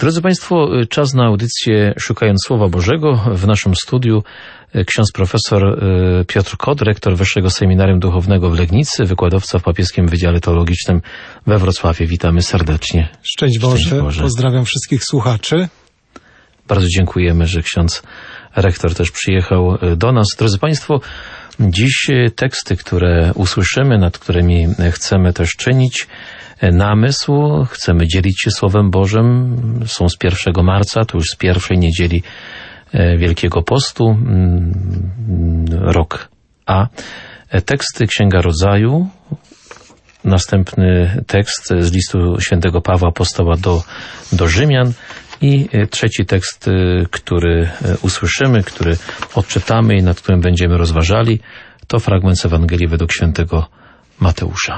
Drodzy Państwo, czas na audycję Szukając Słowa Bożego. W naszym studiu ksiądz profesor Piotr Kot, rektor Wyższego Seminarium Duchownego w Legnicy, wykładowca w Papieskim Wydziale Teologicznym we Wrocławiu. Witamy serdecznie. Szczęść Boże. Pozdrawiam wszystkich słuchaczy. Bardzo dziękujemy, że ksiądz rektor też przyjechał do nas. Drodzy Państwo, dziś teksty, które usłyszymy, nad którymi chcemy też czynić namysł, chcemy dzielić się Słowem Bożym, są z 1 marca, to już z pierwszej niedzieli Wielkiego Postu, rok A. Teksty Księga Rodzaju, następny tekst z listu świętego Pawła Apostoła do Rzymian i trzeci tekst, który usłyszymy, który odczytamy i nad którym będziemy rozważali, to fragment z Ewangelii według świętego Mateusza.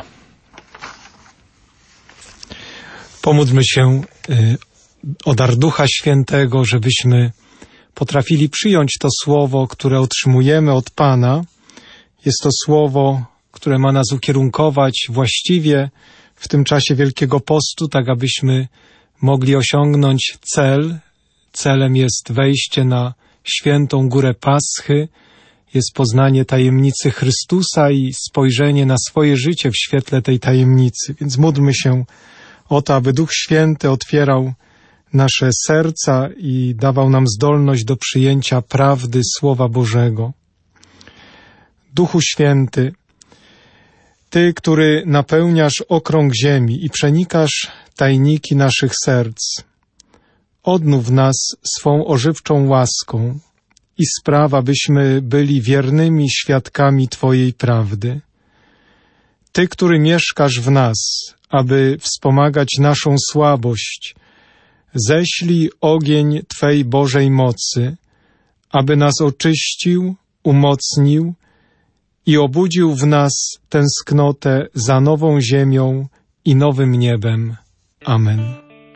Pomódlmy się o dar Ducha Świętego, żebyśmy potrafili przyjąć to słowo, które otrzymujemy od Pana. Jest to słowo, które ma nas ukierunkować właściwie w tym czasie Wielkiego Postu, tak abyśmy mogli osiągnąć cel. Celem jest wejście na świętą górę Paschy, jest poznanie tajemnicy Chrystusa i spojrzenie na swoje życie w świetle tej tajemnicy. Więc módlmy się o to, aby Duch Święty otwierał nasze serca i dawał nam zdolność do przyjęcia prawdy Słowa Bożego. Duchu Święty, Ty, który napełniasz okrąg ziemi i przenikasz tajniki naszych serc, odnów nas swą ożywczą łaską i spraw, abyśmy byli wiernymi świadkami Twojej prawdy. Ty, który mieszkasz w nas, aby wspomagać naszą słabość, ześlij ogień Twej Bożej mocy, aby nas oczyścił, umocnił i obudził w nas tęsknotę za nową ziemią i nowym niebem. Amen.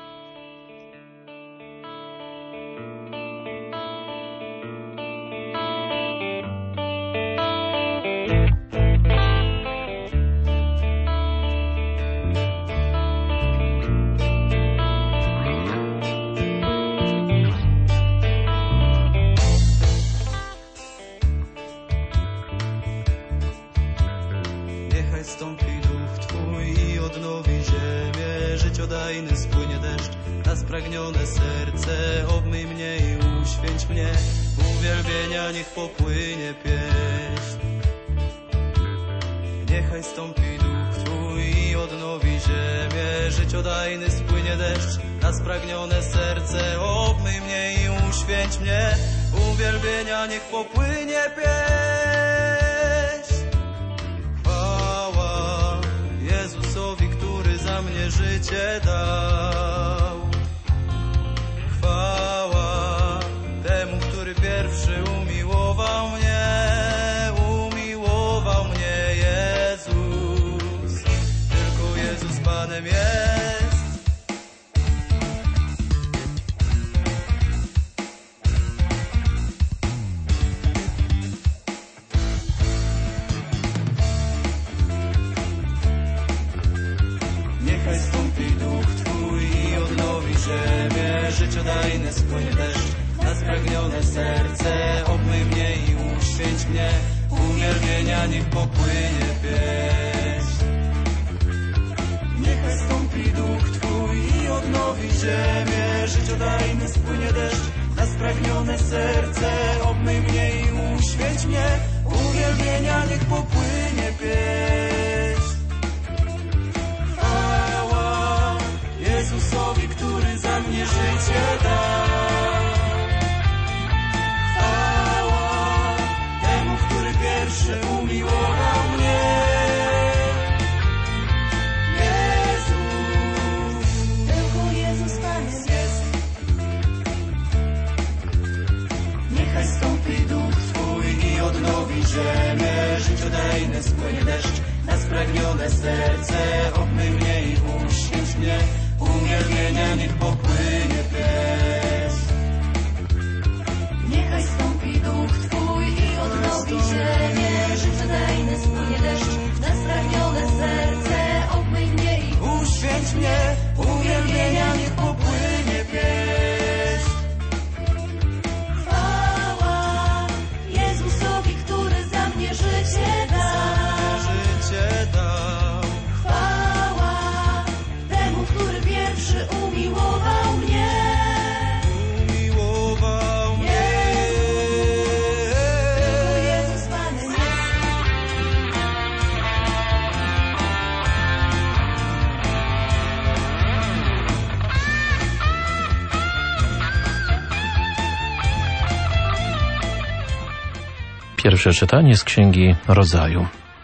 Spragnione serce, obmyj mnie i uświęć mnie, uwielbienia niech popłynie pieśń. Niechaj stąpi duch Twój i odnowi ziemię, życiodajny spłynie deszcz na spragnione serce, obmyj mnie i uświęć mnie, uwielbienia niech popłynie pieśń. Chwała Jezusowi, który za mnie życie dał. Chwała temu, który pierwszy umiłował mnie Jezus. Tylko Jezus Panem jest. Niechaj stąpi duch Twój i odnowi ziemię, życiodajny spłynie deszcz na spragnione serce, obmyj mnie i uświęć mnie, uwielbienia niech popłynie pieśń. Niechaj stąpi duch Twój i odnowi ziemię, życiodajny spłynie deszcz na spragnione serce, obmyj mnie i uświęć mnie, uwielbienia niech popłynie pieśń. Chwała Jezusowi, który za mnie życie dał. Chwała temu, który pierwszy umiłował mnie. Jezus, tylko Jezus Panem jest. Niechaj stąpi duch Twój i odnowi ziemię, życiodajny spłynie deszcz na spragnione serce, obmyj mnie i uświęć mnie, uwielbienia niech popłynie pieśń. Niechaj stąpi duch Twój i odnowi ziemię, życiodajny spłynie deszcz na spragnione serce, obmyj mnie i uświęć mnie, uwielbienia niech popłynie pieśń. Pierwsze czytanie z Księgi Rodzaju.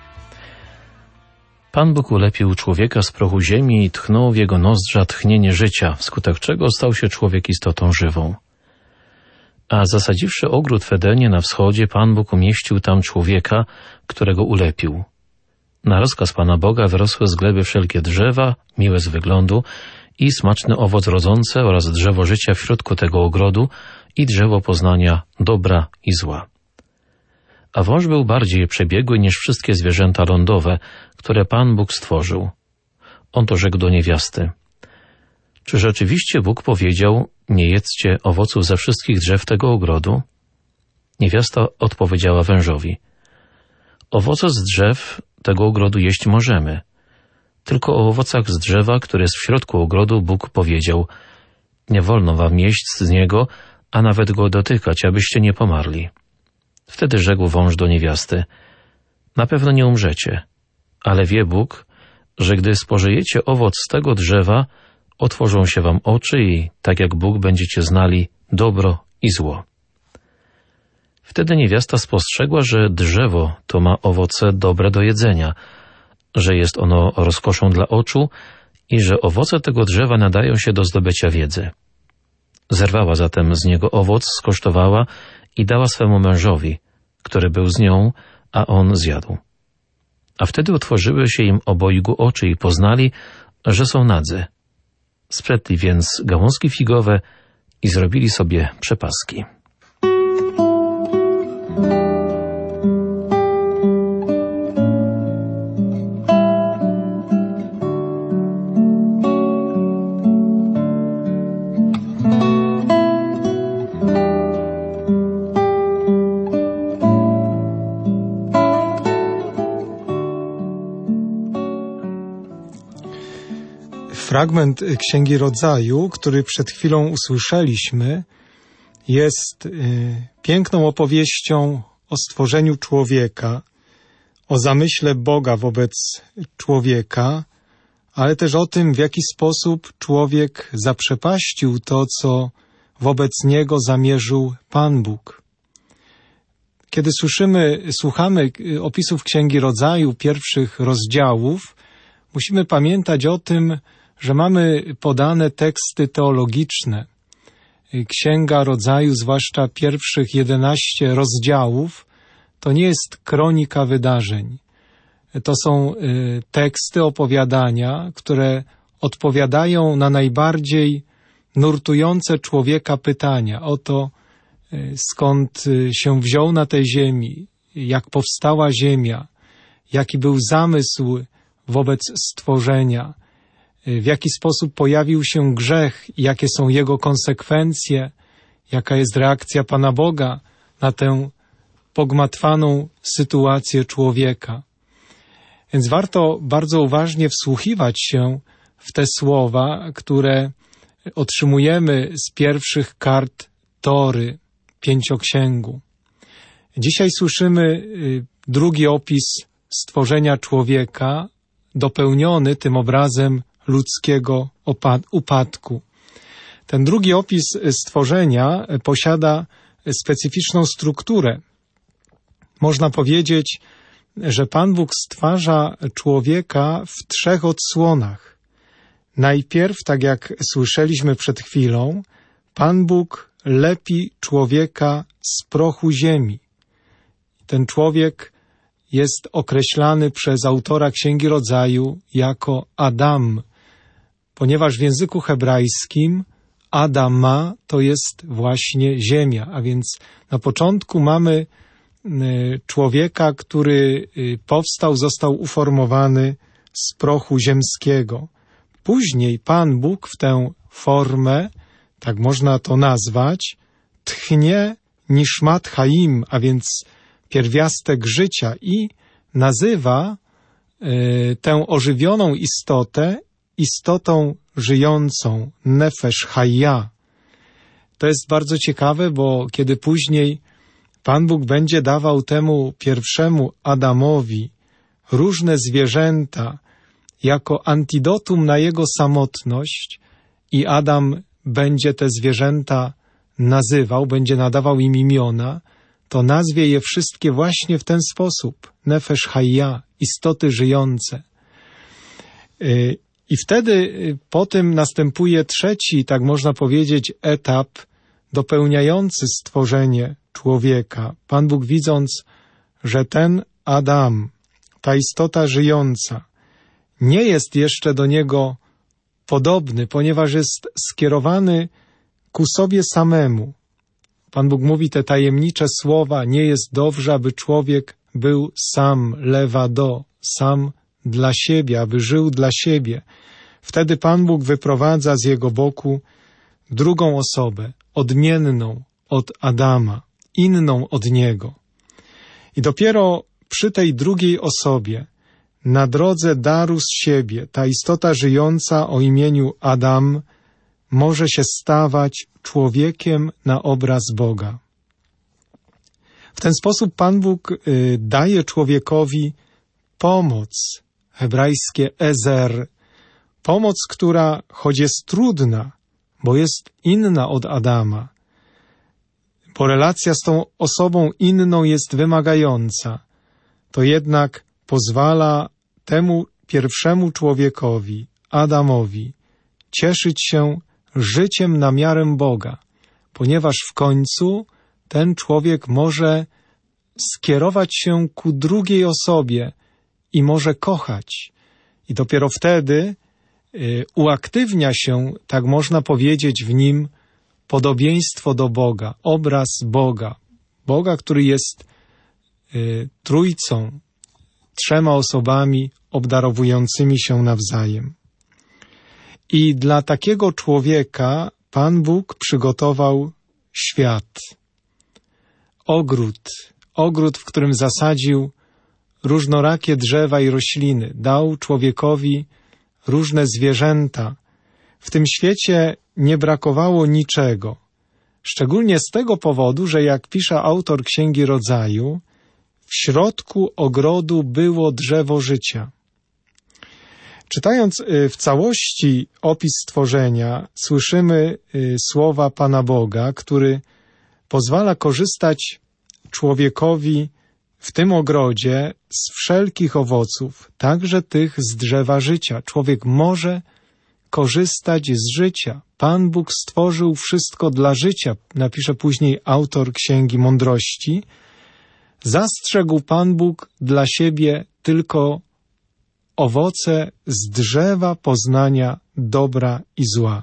Pan Bóg ulepił człowieka z prochu ziemi i tchnął w jego nozdrza tchnienie życia, wskutek czego stał się człowiek istotą żywą. A zasadziwszy ogród w Edenie na wschodzie, Pan Bóg umieścił tam człowieka, którego ulepił. Na rozkaz Pana Boga wyrosły z gleby wszelkie drzewa, miłe z wyglądu i smaczny owoc rodzące oraz drzewo życia w środku tego ogrodu i drzewo poznania dobra i zła. A wąż był bardziej przebiegły niż wszystkie zwierzęta lądowe, które Pan Bóg stworzył. On to rzekł do niewiasty: czy rzeczywiście Bóg powiedział, nie jedzcie owoców ze wszystkich drzew tego ogrodu? Niewiasta odpowiedziała wężowi: owoce z drzew tego ogrodu jeść możemy, tylko o owocach z drzewa, które jest w środku ogrodu, Bóg powiedział: nie wolno wam jeść z niego, a nawet go dotykać, abyście nie pomarli. Wtedy rzekł wąż do niewiasty: na pewno nie umrzecie, ale wie Bóg, że gdy spożyjecie owoc z tego drzewa, otworzą się wam oczy i tak jak Bóg będziecie znali dobro i zło. Wtedy niewiasta spostrzegła, że drzewo to ma owoce dobre do jedzenia, że jest ono rozkoszą dla oczu i że owoce tego drzewa nadają się do zdobycia wiedzy. Zerwała zatem z niego owoc, skosztowała i dała swemu mężowi, który był z nią, a on zjadł. A wtedy otworzyły się im obojgu oczy i poznali, że są nadzy. Sprzedli więc gałązki figowe i zrobili sobie przepaski. Fragment Księgi Rodzaju, który przed chwilą usłyszeliśmy, jest piękną opowieścią o stworzeniu człowieka, o zamyśle Boga wobec człowieka, ale też o tym, w jaki sposób człowiek zaprzepaścił to, co wobec niego zamierzył Pan Bóg. Kiedy słuchamy opisów Księgi Rodzaju, pierwszych rozdziałów, musimy pamiętać o tym, że mamy podane teksty teologiczne. Księga Rodzaju, zwłaszcza pierwszych 11 rozdziałów, to nie jest kronika wydarzeń. To są teksty, opowiadania, które odpowiadają na najbardziej nurtujące człowieka pytania o to, skąd się wziął na tej ziemi, jak powstała ziemia, jaki był zamysł wobec stworzenia, w jaki sposób pojawił się grzech i jakie są jego konsekwencje, jaka jest reakcja Pana Boga na tę pogmatwaną sytuację człowieka. Więc warto bardzo uważnie wsłuchiwać się w te słowa, które otrzymujemy z pierwszych kart Tory, Pięcioksięgu. Dzisiaj słyszymy drugi opis stworzenia człowieka, dopełniony tym obrazem ludzkiego upadku. Ten drugi opis stworzenia posiada specyficzną strukturę. Można powiedzieć, że Pan Bóg stwarza człowieka w 3 odsłonach. Najpierw, tak jak słyszeliśmy przed chwilą, Pan Bóg lepi człowieka z prochu ziemi. Ten człowiek jest określany przez autora Księgi Rodzaju jako Adam, ponieważ w języku hebrajskim Adama to jest właśnie ziemia, a więc na początku mamy człowieka, który powstał, został uformowany z prochu ziemskiego. Później Pan Bóg w tę formę, tak można to nazwać, tchnie nishmat chaim, a więc pierwiastek życia, i nazywa tę ożywioną istotę istotą żyjącą, nefesh chaya. To jest bardzo ciekawe, bo kiedy później Pan Bóg będzie dawał temu pierwszemu Adamowi różne zwierzęta jako antidotum na jego samotność i Adam będzie te zwierzęta nazywał, będzie nadawał im imiona, to nazwie je wszystkie właśnie w ten sposób. Nefesh Hayya, istoty żyjące. I wtedy po tym następuje trzeci, tak można powiedzieć, etap dopełniający stworzenie człowieka. Pan Bóg, widząc, że ten Adam, ta istota żyjąca, nie jest jeszcze do niego podobny, ponieważ jest skierowany ku sobie samemu. Pan Bóg mówi te tajemnicze słowa: nie jest dobrze, aby człowiek był sam, lewado, sam dla siebie, aby żył dla siebie. Wtedy Pan Bóg wyprowadza z jego boku drugą osobę, odmienną od Adama, inną od niego. I dopiero przy tej drugiej osobie, na drodze daru z siebie, ta istota żyjąca o imieniu Adam może się stawać człowiekiem na obraz Boga. W ten sposób Pan Bóg daje człowiekowi pomoc, hebrajskie ezer, pomoc, która choć jest trudna, bo jest inna od Adama, bo relacja z tą osobą inną jest wymagająca, to jednak pozwala temu pierwszemu człowiekowi, Adamowi, cieszyć się życiem na miarę Boga, ponieważ w końcu ten człowiek może skierować się ku drugiej osobie i może kochać. I dopiero wtedy uaktywnia się, tak można powiedzieć, w nim podobieństwo do Boga, obraz Boga. Boga, który jest trójcą, trzema osobami obdarowującymi się nawzajem. I dla takiego człowieka Pan Bóg przygotował świat. Ogród, w którym zasadził różnorakie drzewa i rośliny. Dał człowiekowi różne zwierzęta. W tym świecie nie brakowało niczego. Szczególnie z tego powodu, że jak pisze autor Księgi Rodzaju, w środku ogrodu było drzewo życia. Czytając w całości opis stworzenia, słyszymy słowa Pana Boga, który pozwala korzystać człowiekowi w tym ogrodzie z wszelkich owoców, także tych z drzewa życia. Człowiek może korzystać z życia. Pan Bóg stworzył wszystko dla życia, napisze później autor Księgi Mądrości. Zastrzegł Pan Bóg dla siebie tylko owoce z drzewa poznania dobra i zła.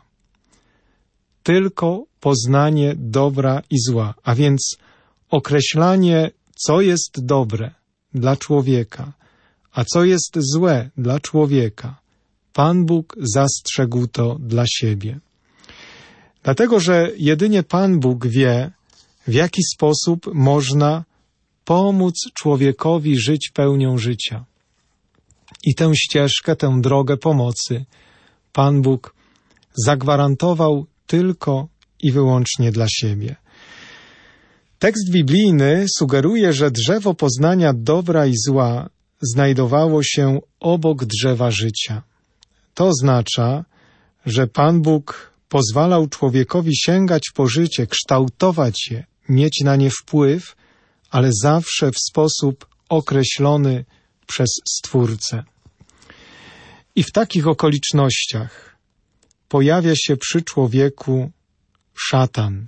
Tylko poznanie dobra i zła, a więc określanie, co jest dobre dla człowieka, a co jest złe dla człowieka. Pan Bóg zastrzegł to dla siebie. Dlatego, że jedynie Pan Bóg wie, w jaki sposób można pomóc człowiekowi żyć pełnią życia. I tę ścieżkę, tę drogę pomocy Pan Bóg zagwarantował tylko i wyłącznie dla siebie. Tekst biblijny sugeruje, że drzewo poznania dobra i zła znajdowało się obok drzewa życia. To oznacza, że Pan Bóg pozwalał człowiekowi sięgać po życie, kształtować je, mieć na nie wpływ, ale zawsze w sposób określony przez Stwórcę. I w takich okolicznościach pojawia się przy człowieku szatan.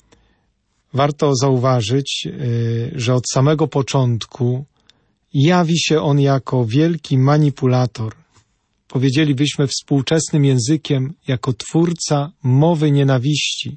Warto zauważyć, że od samego początku jawi się on jako wielki manipulator. Powiedzielibyśmy współczesnym językiem, jako twórca mowy nienawiści.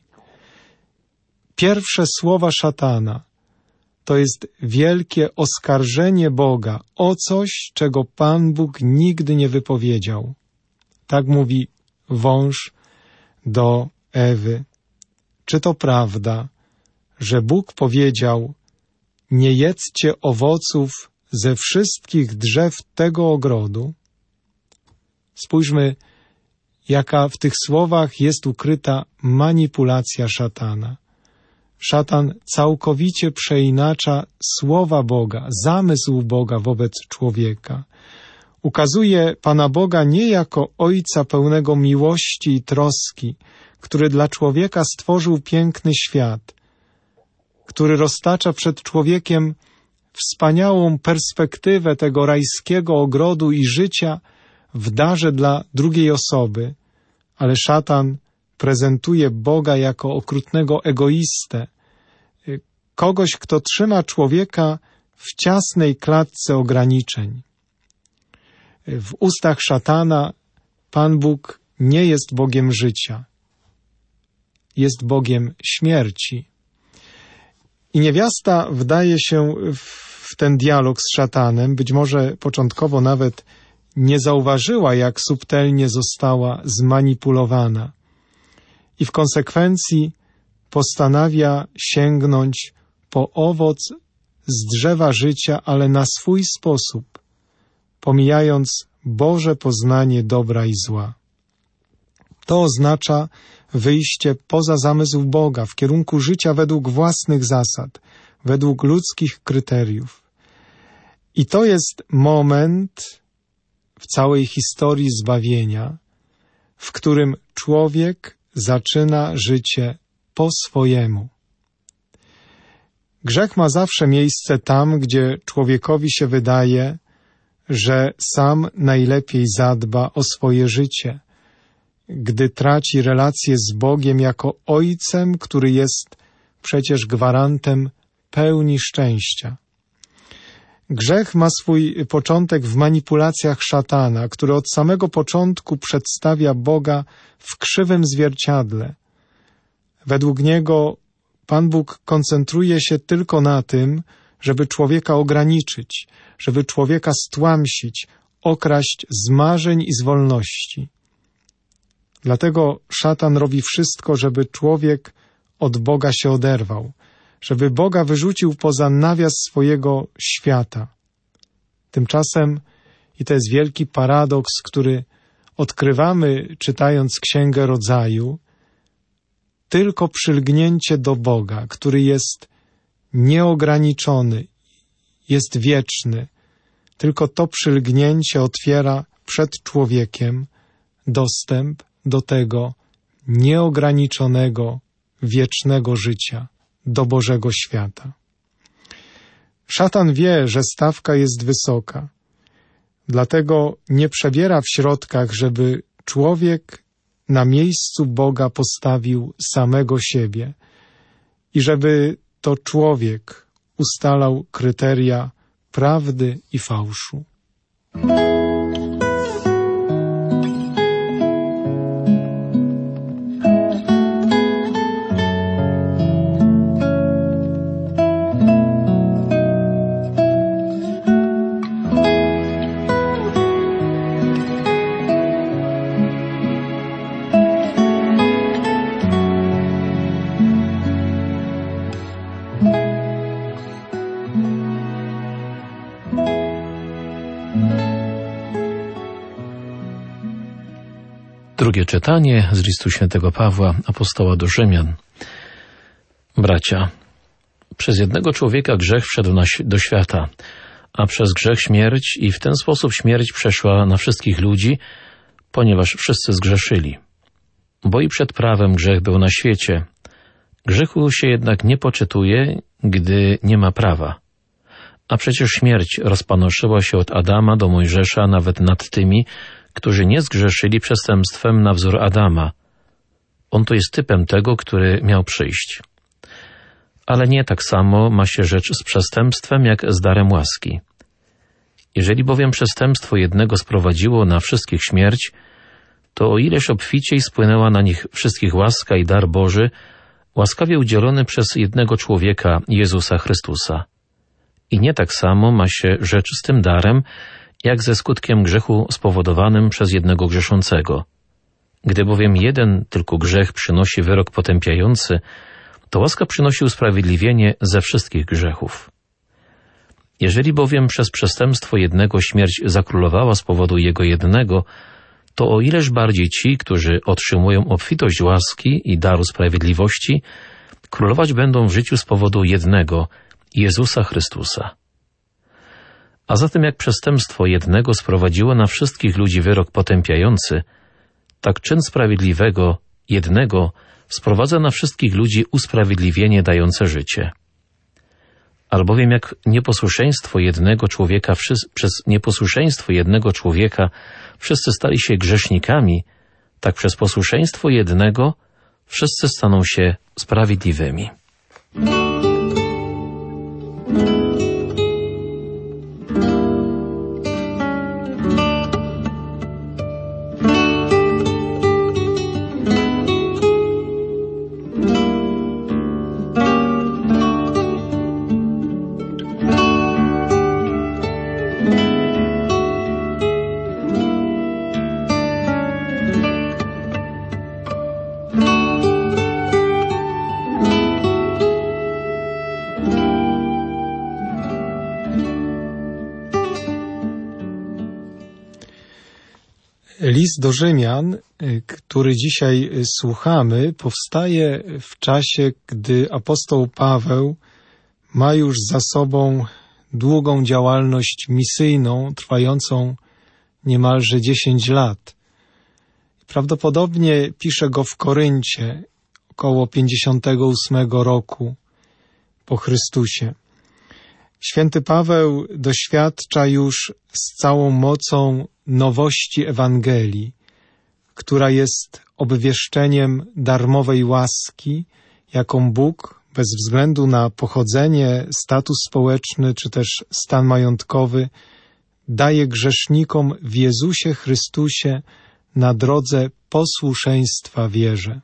Pierwsze słowa szatana to jest wielkie oskarżenie Boga o coś, czego Pan Bóg nigdy nie wypowiedział. Tak mówi wąż do Ewy. Czy to prawda, że Bóg powiedział: nie jedzcie owoców ze wszystkich drzew tego ogrodu? Spójrzmy, jaka w tych słowach jest ukryta manipulacja szatana. Szatan całkowicie przeinacza słowa Boga, zamysł Boga wobec człowieka. Ukazuje Pana Boga nie jako Ojca pełnego miłości i troski, który dla człowieka stworzył piękny świat, który roztacza przed człowiekiem wspaniałą perspektywę tego rajskiego ogrodu i życia w darze dla drugiej osoby, ale szatan prezentuje Boga jako okrutnego egoistę, kogoś, kto trzyma człowieka w ciasnej klatce ograniczeń. W ustach szatana Pan Bóg nie jest Bogiem życia, jest Bogiem śmierci. I niewiasta wdaje się w ten dialog z szatanem, być może początkowo nawet nie zauważyła, jak subtelnie została zmanipulowana. I w konsekwencji postanawia sięgnąć po owoc z drzewa życia, ale na swój sposób, pomijając Boże poznanie dobra i zła. To oznacza wyjście poza zamysł Boga, w kierunku życia według własnych zasad, według ludzkich kryteriów. I to jest moment w całej historii zbawienia, w którym człowiek zaczyna życie po swojemu. Grzech ma zawsze miejsce tam, gdzie człowiekowi się wydaje, że sam najlepiej zadba o swoje życie, gdy traci relację z Bogiem jako Ojcem, który jest przecież gwarantem pełni szczęścia. Grzech ma swój początek w manipulacjach szatana, który od samego początku przedstawia Boga w krzywym zwierciadle. Według niego Pan Bóg koncentruje się tylko na tym, żeby człowieka ograniczyć, żeby człowieka stłamsić, okraść z marzeń i z wolności. Dlatego szatan robi wszystko, żeby człowiek od Boga się oderwał, żeby Boga wyrzucił poza nawias swojego świata. Tymczasem, i to jest wielki paradoks, który odkrywamy czytając Księgę Rodzaju, tylko przylgnięcie do Boga, który jest nieograniczony, jest wieczny, tylko to przylgnięcie otwiera przed człowiekiem dostęp do tego nieograniczonego, wiecznego życia, do Bożego świata. Szatan wie, że stawka jest wysoka, dlatego nie przebiera w środkach, żeby człowiek na miejscu Boga postawił samego siebie i żeby to człowiek ustalał kryteria prawdy i fałszu. Drugie czytanie z listu świętego Pawła, apostoła do Rzymian. Bracia, przez jednego człowieka grzech wszedł do świata, a przez grzech śmierć i w ten sposób śmierć przeszła na wszystkich ludzi, ponieważ wszyscy zgrzeszyli. Bo i przed prawem grzech był na świecie. Grzechu się jednak nie poczytuje, gdy nie ma prawa. A przecież śmierć rozpanoszyła się od Adama do Mojżesza nawet nad tymi, którzy nie zgrzeszyli przestępstwem na wzór Adama. On to jest typem tego, który miał przyjść. Ale nie tak samo ma się rzecz z przestępstwem, jak z darem łaski. Jeżeli bowiem przestępstwo jednego sprowadziło na wszystkich śmierć, to o ileż obficiej spłynęła na nich wszystkich łaska i dar Boży, łaskawie udzielony przez jednego człowieka, Jezusa Chrystusa. I nie tak samo ma się rzecz z tym darem, jak ze skutkiem grzechu spowodowanym przez jednego grzeszącego. Gdy bowiem jeden tylko grzech przynosi wyrok potępiający, to łaska przynosi usprawiedliwienie ze wszystkich grzechów. Jeżeli bowiem przez przestępstwo jednego śmierć zakrólowała z powodu jego jednego, to o ileż bardziej ci, którzy otrzymują obfitość łaski i daru sprawiedliwości, królować będą w życiu z powodu jednego, Jezusa Chrystusa. A zatem jak przestępstwo jednego sprowadziło na wszystkich ludzi wyrok potępiający, tak czyn sprawiedliwego jednego sprowadza na wszystkich ludzi usprawiedliwienie dające życie. Albowiem jak nieposłuszeństwo jednego człowieka, przez nieposłuszeństwo jednego człowieka wszyscy stali się grzesznikami, tak przez posłuszeństwo jednego wszyscy staną się sprawiedliwymi. List do Rzymian, który dzisiaj słuchamy, powstaje w czasie, gdy apostoł Paweł ma już za sobą długą działalność misyjną, trwającą niemalże 10 lat. Prawdopodobnie pisze go w Koryncie, około 58 roku po Chrystusie. Święty Paweł doświadcza już z całą mocą nowości Ewangelii, która jest obwieszczeniem darmowej łaski, jaką Bóg, bez względu na pochodzenie, status społeczny czy też stan majątkowy, daje grzesznikom w Jezusie Chrystusie na drodze posłuszeństwa wierze.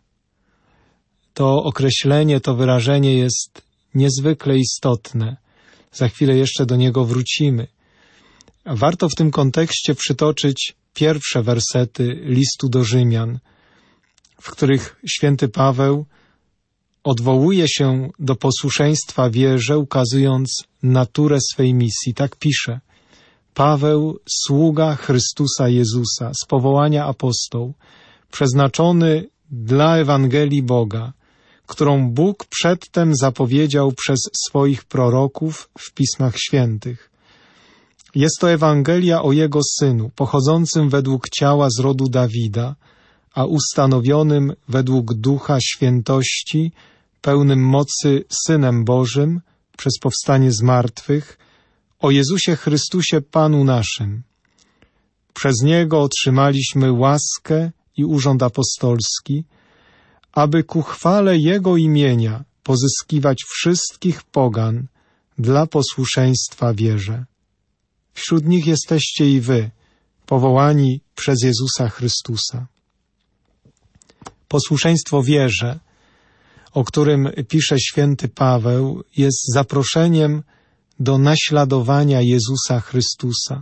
To określenie, to wyrażenie jest niezwykle istotne. Za chwilę jeszcze do niego wrócimy. Warto w tym kontekście przytoczyć pierwsze wersety listu do Rzymian, w których święty Paweł odwołuje się do posłuszeństwa wierze, ukazując naturę swej misji. Tak pisze: Paweł, sługa Chrystusa Jezusa, z powołania apostoł, przeznaczony dla Ewangelii Boga, którą Bóg przedtem zapowiedział przez swoich proroków w Pismach Świętych. Jest to Ewangelia o Jego Synu, pochodzącym według ciała z rodu Dawida, a ustanowionym według Ducha Świętości, pełnym mocy Synem Bożym, przez powstanie z martwych, o Jezusie Chrystusie Panu naszym. Przez Niego otrzymaliśmy łaskę i urząd apostolski, aby ku chwale Jego imienia pozyskiwać wszystkich pogan dla posłuszeństwa wierze. Wśród nich jesteście i wy, powołani przez Jezusa Chrystusa. Posłuszeństwo wierze, o którym pisze święty Paweł, jest zaproszeniem do naśladowania Jezusa Chrystusa.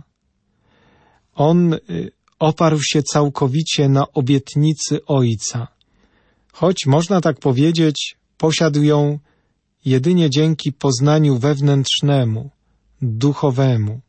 On oparł się całkowicie na obietnicy Ojca, choć można tak powiedzieć, posiadł ją jedynie dzięki poznaniu wewnętrznemu, duchowemu.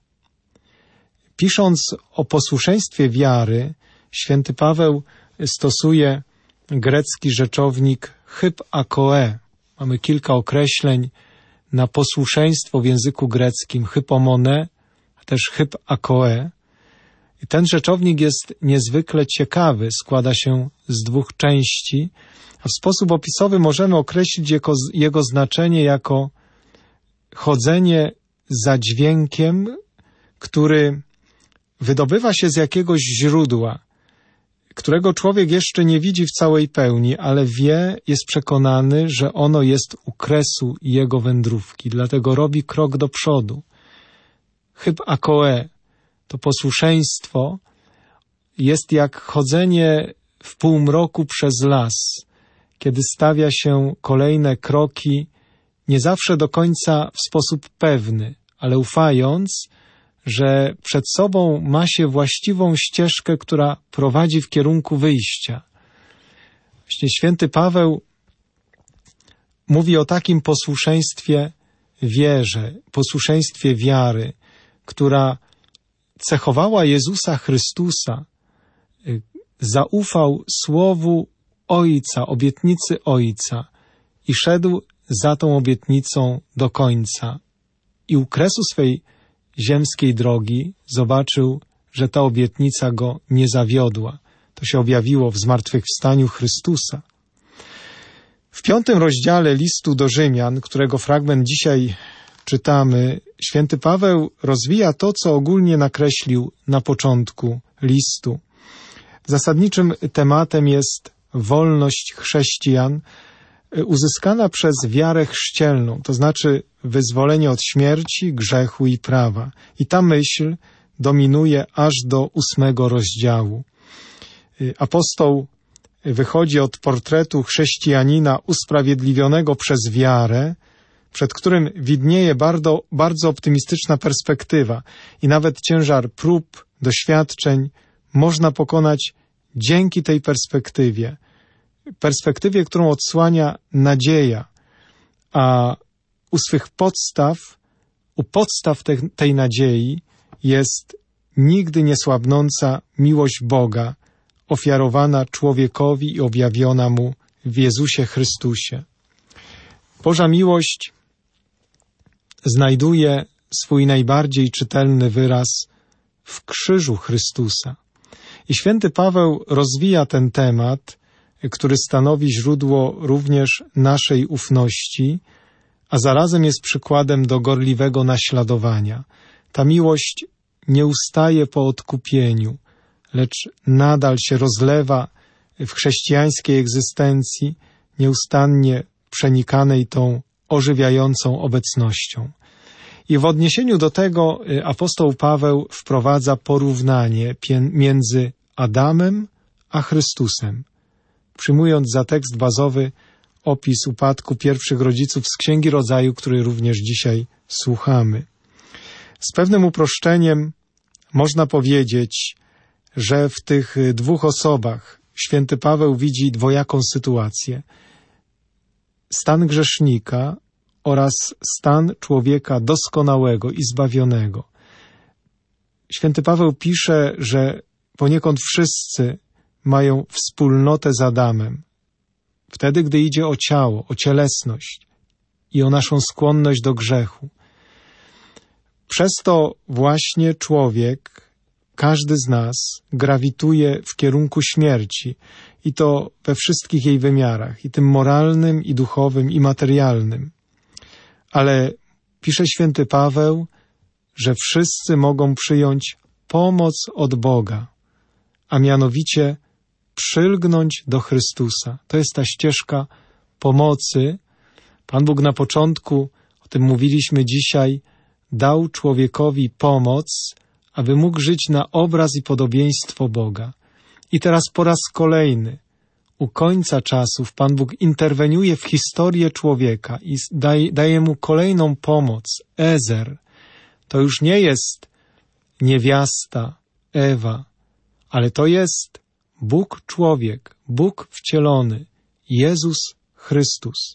Pisząc o posłuszeństwie wiary, święty Paweł stosuje grecki rzeczownik hypakoe. Mamy kilka określeń na posłuszeństwo w języku greckim: hypomone, a też hypakoe. I ten rzeczownik jest niezwykle ciekawy, składa się z 2 części, a w sposób opisowy możemy określić jego znaczenie jako chodzenie za dźwiękiem, który wydobywa się z jakiegoś źródła, którego człowiek jeszcze nie widzi w całej pełni, ale wie, jest przekonany, że ono jest u kresu jego wędrówki, dlatego robi krok do przodu. Hypakoe, to posłuszeństwo, jest jak chodzenie w półmroku przez las, kiedy stawia się kolejne kroki, nie zawsze do końca w sposób pewny, ale ufając, że przed sobą ma się właściwą ścieżkę, która prowadzi w kierunku wyjścia. Właśnie święty Paweł mówi o takim posłuszeństwie wierze, posłuszeństwie wiary, która cechowała Jezusa Chrystusa, zaufał słowu Ojca, obietnicy Ojca i szedł za tą obietnicą do końca. I u kresu swej ziemskiej drogi zobaczył, że ta obietnica go nie zawiodła. To się objawiło w zmartwychwstaniu Chrystusa. W 5. rozdziale listu do Rzymian, którego fragment dzisiaj czytamy, święty Paweł rozwija to, co ogólnie nakreślił na początku listu. Zasadniczym tematem jest wolność chrześcijan uzyskana przez wiarę chrzcielną, to znaczy wyzwolenie od śmierci, grzechu i prawa. I ta myśl dominuje aż do 8 rozdziału. Apostoł wychodzi od portretu chrześcijanina usprawiedliwionego przez wiarę, przed którym widnieje bardzo optymistyczna perspektywa i nawet ciężar prób, doświadczeń można pokonać dzięki tej perspektywie, którą odsłania nadzieja, a u podstaw tej nadziei jest nigdy niesłabnąca miłość Boga, ofiarowana człowiekowi i objawiona mu w Jezusie Chrystusie. Boża miłość znajduje swój najbardziej czytelny wyraz w krzyżu Chrystusa. I święty Paweł rozwija ten temat, który stanowi źródło również naszej ufności, a zarazem jest przykładem do gorliwego naśladowania. Ta miłość nie ustaje po odkupieniu, lecz nadal się rozlewa w chrześcijańskiej egzystencji, nieustannie przenikanej tą ożywiającą obecnością. I w odniesieniu do tego apostoł Paweł wprowadza porównanie między Adamem a Chrystusem, przyjmując za tekst bazowy opis upadku pierwszych rodziców z Księgi Rodzaju, który również dzisiaj słuchamy. Z pewnym uproszczeniem można powiedzieć, że w tych dwóch osobach święty Paweł widzi dwojaką sytuację. Stan grzesznika oraz stan człowieka doskonałego i zbawionego. Święty Paweł pisze, że poniekąd wszyscy mają wspólnotę z Adamem. Wtedy, gdy idzie o ciało, o cielesność i o naszą skłonność do grzechu. Przez to właśnie człowiek, każdy z nas, grawituje w kierunku śmierci i to we wszystkich jej wymiarach, i tym moralnym, i duchowym, i materialnym. Ale pisze święty Paweł, że wszyscy mogą przyjąć pomoc od Boga, a mianowicie przylgnąć do Chrystusa. To jest ta ścieżka pomocy. Pan Bóg na początku, o tym mówiliśmy dzisiaj, dał człowiekowi pomoc, aby mógł żyć na obraz i podobieństwo Boga. I teraz po raz kolejny, u końca czasów, Pan Bóg interweniuje w historię człowieka i daje mu kolejną pomoc, Ezer. To już nie jest niewiasta, Ewa, ale to jest Bóg człowiek, Bóg wcielony, Jezus Chrystus.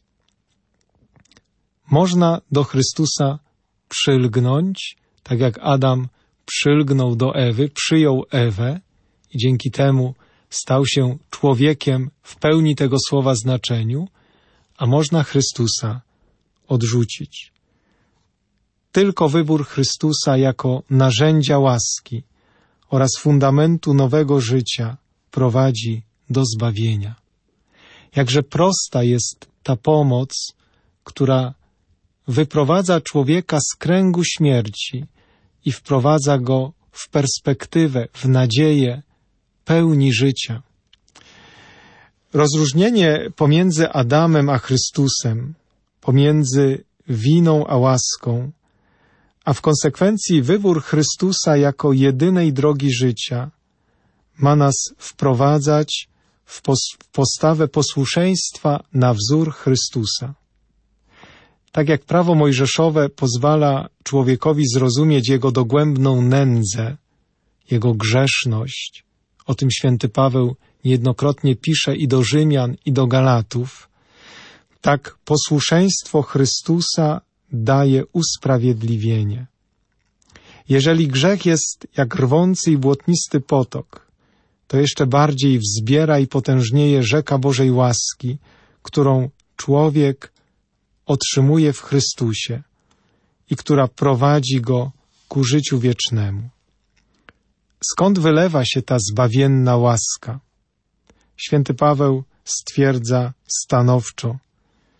Można do Chrystusa przylgnąć, tak jak Adam przylgnął do Ewy, przyjął Ewę i dzięki temu stał się człowiekiem w pełni tego słowa znaczeniu, a można Chrystusa odrzucić. Tylko wybór Chrystusa jako narzędzia łaski oraz fundamentu nowego życia prowadzi do zbawienia. Jakże prosta jest ta pomoc, która wyprowadza człowieka z kręgu śmierci i wprowadza go w perspektywę, w nadzieję pełni życia. Rozróżnienie pomiędzy Adamem a Chrystusem, pomiędzy winą a łaską, a w konsekwencji wybór Chrystusa jako jedynej drogi życia ma nas wprowadzać w postawę posłuszeństwa na wzór Chrystusa. Tak jak prawo mojżeszowe pozwala człowiekowi zrozumieć jego dogłębną nędzę, jego grzeszność, o tym święty Paweł niejednokrotnie pisze i do Rzymian, i do Galatów, tak posłuszeństwo Chrystusa daje usprawiedliwienie. Jeżeli grzech jest jak rwący i błotnisty potok, to jeszcze bardziej wzbiera i potężnieje rzeka Bożej łaski, którą człowiek otrzymuje w Chrystusie i która prowadzi go ku życiu wiecznemu. Skąd wylewa się ta zbawienna łaska? Święty Paweł stwierdza stanowczo,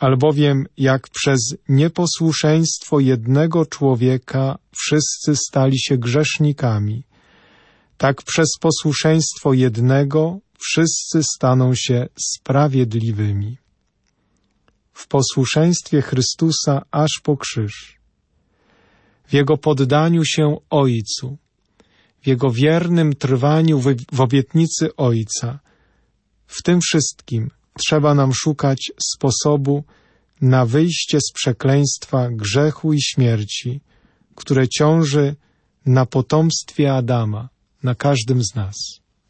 Albowiem jak przez nieposłuszeństwo jednego człowieka wszyscy stali się grzesznikami, tak przez posłuszeństwo jednego wszyscy staną się sprawiedliwymi. W posłuszeństwie Chrystusa aż po krzyż, w Jego poddaniu się Ojcu, w Jego wiernym trwaniu w obietnicy Ojca, w tym wszystkim trzeba nam szukać sposobu na wyjście z przekleństwa grzechu i śmierci, które ciąży na potomstwie Adama, na każdym z nas.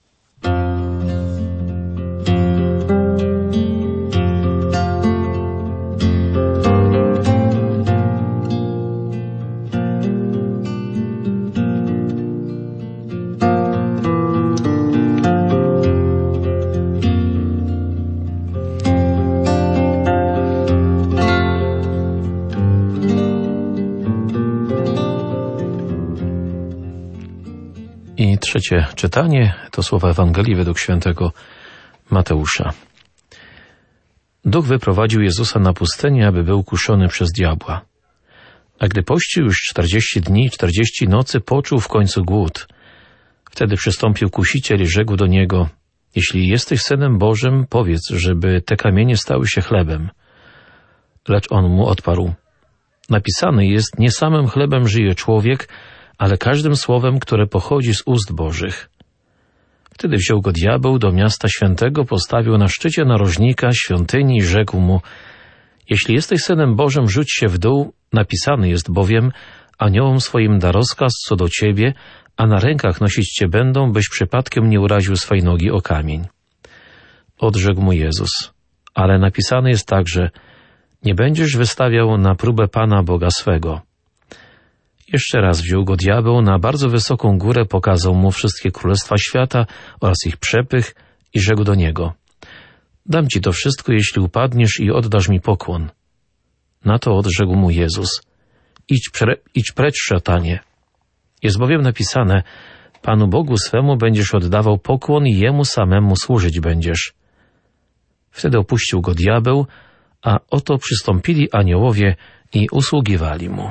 I trzecie czytanie to słowa Ewangelii według świętego Mateusza. Duch wyprowadził Jezusa na pustynię, aby był kuszony przez diabła. A gdy pościł już 40 dni i 40 nocy, poczuł w końcu głód. Wtedy przystąpił kusiciel i rzekł do niego: jeśli jesteś Synem Bożym, powiedz, żeby te kamienie stały się chlebem. Lecz on mu odparł: napisane jest, nie samym chlebem żyje człowiek, ale każdym słowem, które pochodzi z ust Bożych. Wtedy wziął go diabeł do miasta świętego, postawił na szczycie narożnika świątyni i rzekł mu: jeśli jesteś Synem Bożym, rzuć się w dół, napisany jest bowiem, aniołom swoim da rozkaz co do ciebie, a na rękach nosić cię będą, byś przypadkiem nie uraził swej nogi o kamień. Odrzekł mu Jezus: ale napisane jest także, nie będziesz wystawiał na próbę Pana Boga swego. Jeszcze raz wziął go diabeł na bardzo wysoką górę, pokazał mu wszystkie królestwa świata oraz ich przepych i rzekł do niego: dam ci to wszystko, jeśli upadniesz i oddasz mi pokłon. Na to odrzekł mu Jezus: idź precz, szatanie. Jest bowiem napisane, Panu Bogu swemu będziesz oddawał pokłon i Jemu samemu służyć będziesz. Wtedy opuścił go diabeł, a oto przystąpili aniołowie i usługiwali mu.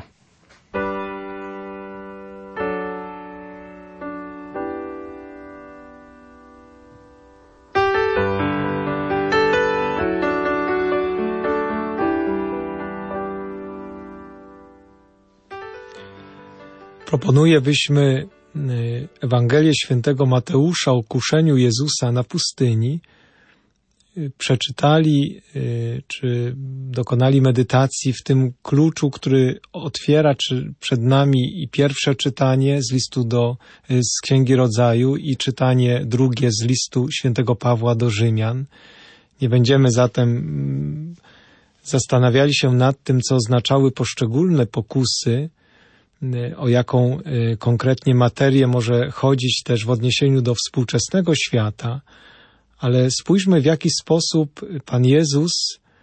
Proponuję, byśmy Ewangelię świętego Mateusza o kuszeniu Jezusa na pustyni przeczytali czy dokonali medytacji w tym kluczu, który otwiera przed nami i pierwsze czytanie z Księgi Rodzaju i czytanie drugie z listu świętego Pawła do Rzymian. Nie będziemy zatem zastanawiali się nad tym, co oznaczały poszczególne pokusy, o jaką konkretnie materię może chodzić też w odniesieniu do współczesnego świata, ale spójrzmy, w jaki sposób Pan Jezus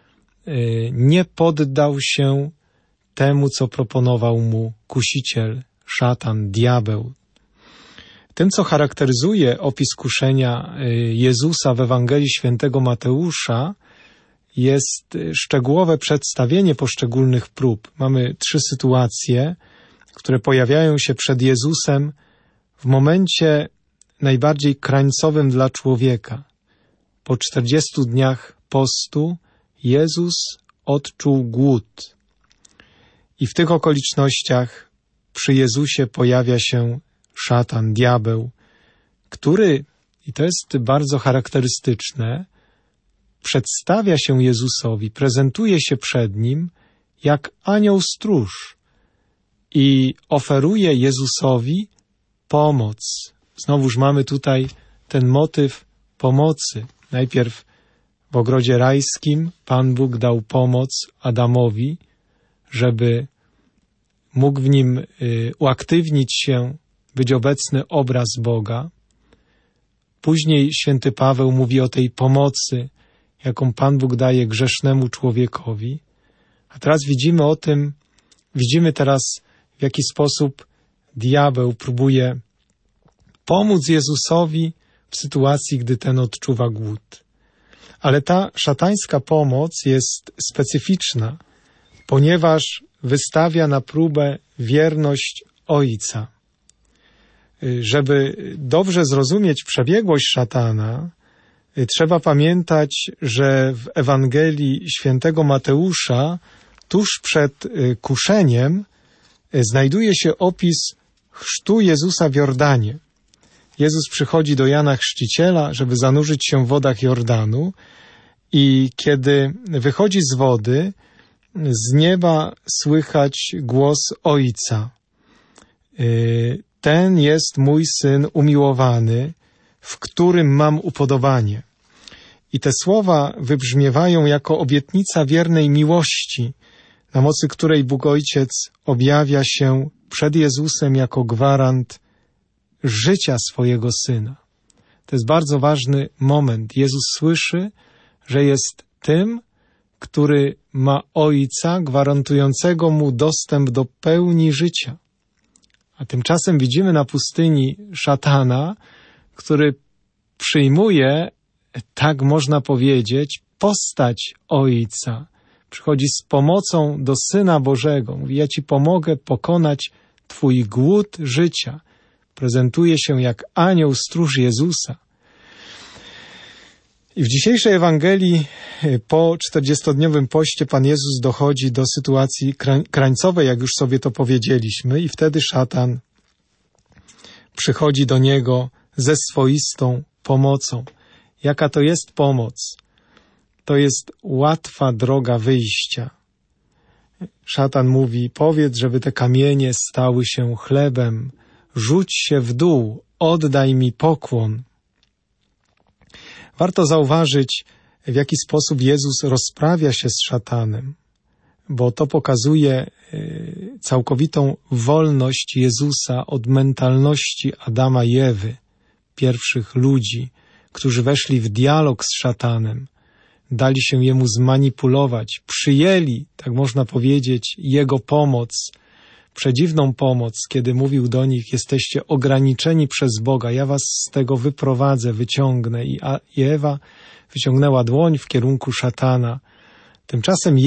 nie poddał się temu, co proponował mu kusiciel, szatan, diabeł. Tym, co charakteryzuje opis kuszenia Jezusa w Ewangelii świętego Mateusza, jest szczegółowe przedstawienie poszczególnych prób. Mamy 3 sytuacje, które pojawiają się przed Jezusem w momencie najbardziej krańcowym dla człowieka. Po 40 dniach postu Jezus odczuł głód. I w tych okolicznościach przy Jezusie pojawia się szatan, diabeł, który, i to jest bardzo charakterystyczne, przedstawia się Jezusowi, prezentuje się przed Nim jak anioł stróż i oferuje Jezusowi pomoc. Znowuż mamy tutaj ten motyw pomocy. Najpierw w ogrodzie rajskim Pan Bóg dał pomoc Adamowi, żeby mógł w nim uaktywnić się, być obecny obraz Boga. Później święty Paweł mówi o tej pomocy, jaką Pan Bóg daje grzesznemu człowiekowi. A teraz widzimy teraz, w jaki sposób diabeł próbuje pomóc Jezusowi w sytuacji, gdy ten odczuwa głód. Ale ta szatańska pomoc jest specyficzna, ponieważ wystawia na próbę wierność Ojca. Żeby dobrze zrozumieć przebiegłość szatana, trzeba pamiętać, że w Ewangelii świętego Mateusza tuż przed kuszeniem znajduje się opis chrztu Jezusa w Jordanie. Jezus przychodzi do Jana Chrzciciela, żeby zanurzyć się w wodach Jordanu i kiedy wychodzi z wody, z nieba słychać głos Ojca. Ten jest mój Syn umiłowany, w którym mam upodobanie. I te słowa wybrzmiewają jako obietnica wiernej miłości, na mocy której Bóg Ojciec objawia się przed Jezusem jako gwarant życia swojego Syna. To jest bardzo ważny moment. Jezus słyszy, że jest tym, który ma Ojca gwarantującego mu dostęp do pełni życia. A tymczasem widzimy na pustyni szatana, który przyjmuje, tak można powiedzieć, postać Ojca. Przychodzi z pomocą do Syna Bożego. Mówi, ja Ci pomogę pokonać Twój głód życia. Prezentuje się jak anioł stróż Jezusa. I w dzisiejszej Ewangelii po 40-dniowym poście Pan Jezus dochodzi do sytuacji krańcowej, jak już sobie to powiedzieliśmy, i wtedy szatan przychodzi do Niego ze swoistą pomocą. Jaka to jest pomoc? To jest łatwa droga wyjścia. Szatan mówi, powiedz, żeby te kamienie stały się chlebem, rzuć się w dół, oddaj mi pokłon. Warto zauważyć, w jaki sposób Jezus rozprawia się z szatanem, bo to pokazuje całkowitą wolność Jezusa od mentalności Adama i Ewy, pierwszych ludzi, którzy weszli w dialog z szatanem, dali się jemu zmanipulować, przyjęli, tak można powiedzieć, jego pomoc, przedziwną pomoc, kiedy mówił do nich, jesteście ograniczeni przez Boga, ja was z tego wyprowadzę, wyciągnę. I Ewa wyciągnęła dłoń w kierunku szatana. Tymczasem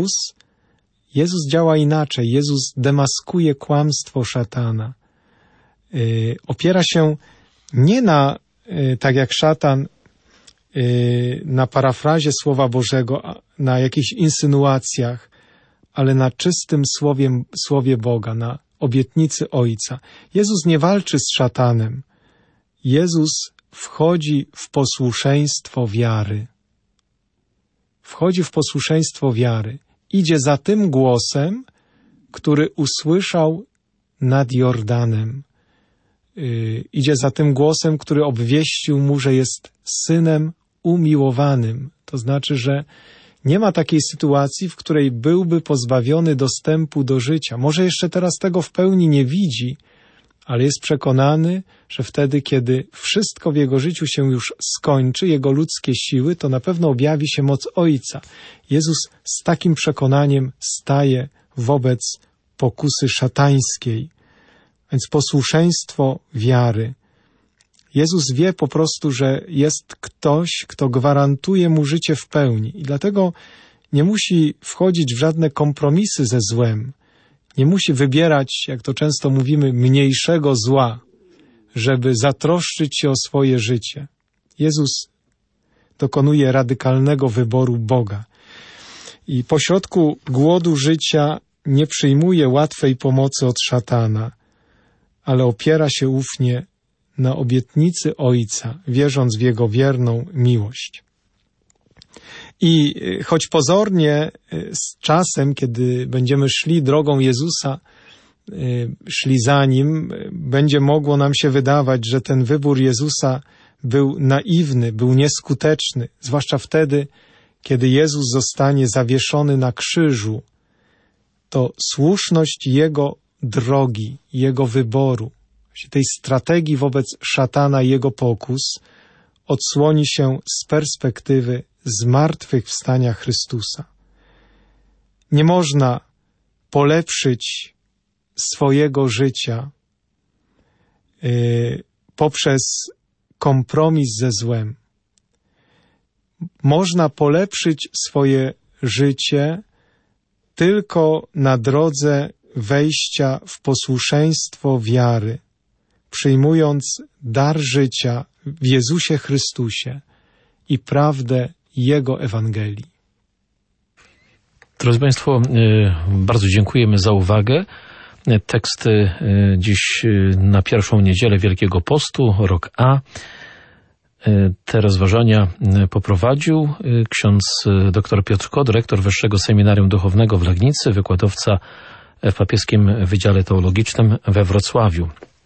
Jezus działa inaczej. Jezus demaskuje kłamstwo szatana. Opiera się nie na, tak jak szatan, na parafrazie Słowa Bożego, na jakichś insynuacjach, ale na czystym słowie Boga, na obietnicy Ojca. Jezus nie walczy z szatanem. Jezus wchodzi w posłuszeństwo wiary. Wchodzi w posłuszeństwo wiary. Idzie za tym głosem, który usłyszał nad Jordanem. Idzie za tym głosem, który obwieścił mu, że jest Synem umiłowanym. To znaczy, że nie ma takiej sytuacji, w której byłby pozbawiony dostępu do życia. Może jeszcze teraz tego w pełni nie widzi, ale jest przekonany, że wtedy, kiedy wszystko w jego życiu się już skończy, jego ludzkie siły, to na pewno objawi się moc Ojca. Jezus z takim przekonaniem staje wobec pokusy szatańskiej. Więc posłuszeństwo wiary. Jezus wie po prostu, że jest ktoś, kto gwarantuje mu życie w pełni i dlatego nie musi wchodzić w żadne kompromisy ze złem. Nie musi wybierać, jak to często mówimy, mniejszego zła, żeby zatroszczyć się o swoje życie. Jezus dokonuje radykalnego wyboru Boga. I pośrodku głodu życia nie przyjmuje łatwej pomocy od szatana, ale opiera się ufnie na obietnicy Ojca, wierząc w Jego wierną miłość. I choć pozornie z czasem, kiedy będziemy szli drogą Jezusa, szli za Nim, będzie mogło nam się wydawać, że ten wybór Jezusa był naiwny, był nieskuteczny, zwłaszcza wtedy, kiedy Jezus zostanie zawieszony na krzyżu, to słuszność Jego drogi, Jego wyboru, tej strategii wobec szatana i jego pokus odsłoni się z perspektywy zmartwychwstania Chrystusa. Nie można polepszyć swojego życia poprzez kompromis ze złem. można polepszyć swoje życie tylko na drodze wejścia w posłuszeństwo wiary, przyjmując dar życia w Jezusie Chrystusie i prawdę Jego Ewangelii. Drodzy Państwo, bardzo dziękujemy za uwagę. Teksty dziś na pierwszą niedzielę Wielkiego Postu, rok A. Te rozważania poprowadził ksiądz dr Piotr Kot, rektor Wyższego Seminarium Duchownego w Legnicy, wykładowca w Papieskim Wydziale Teologicznym we Wrocławiu.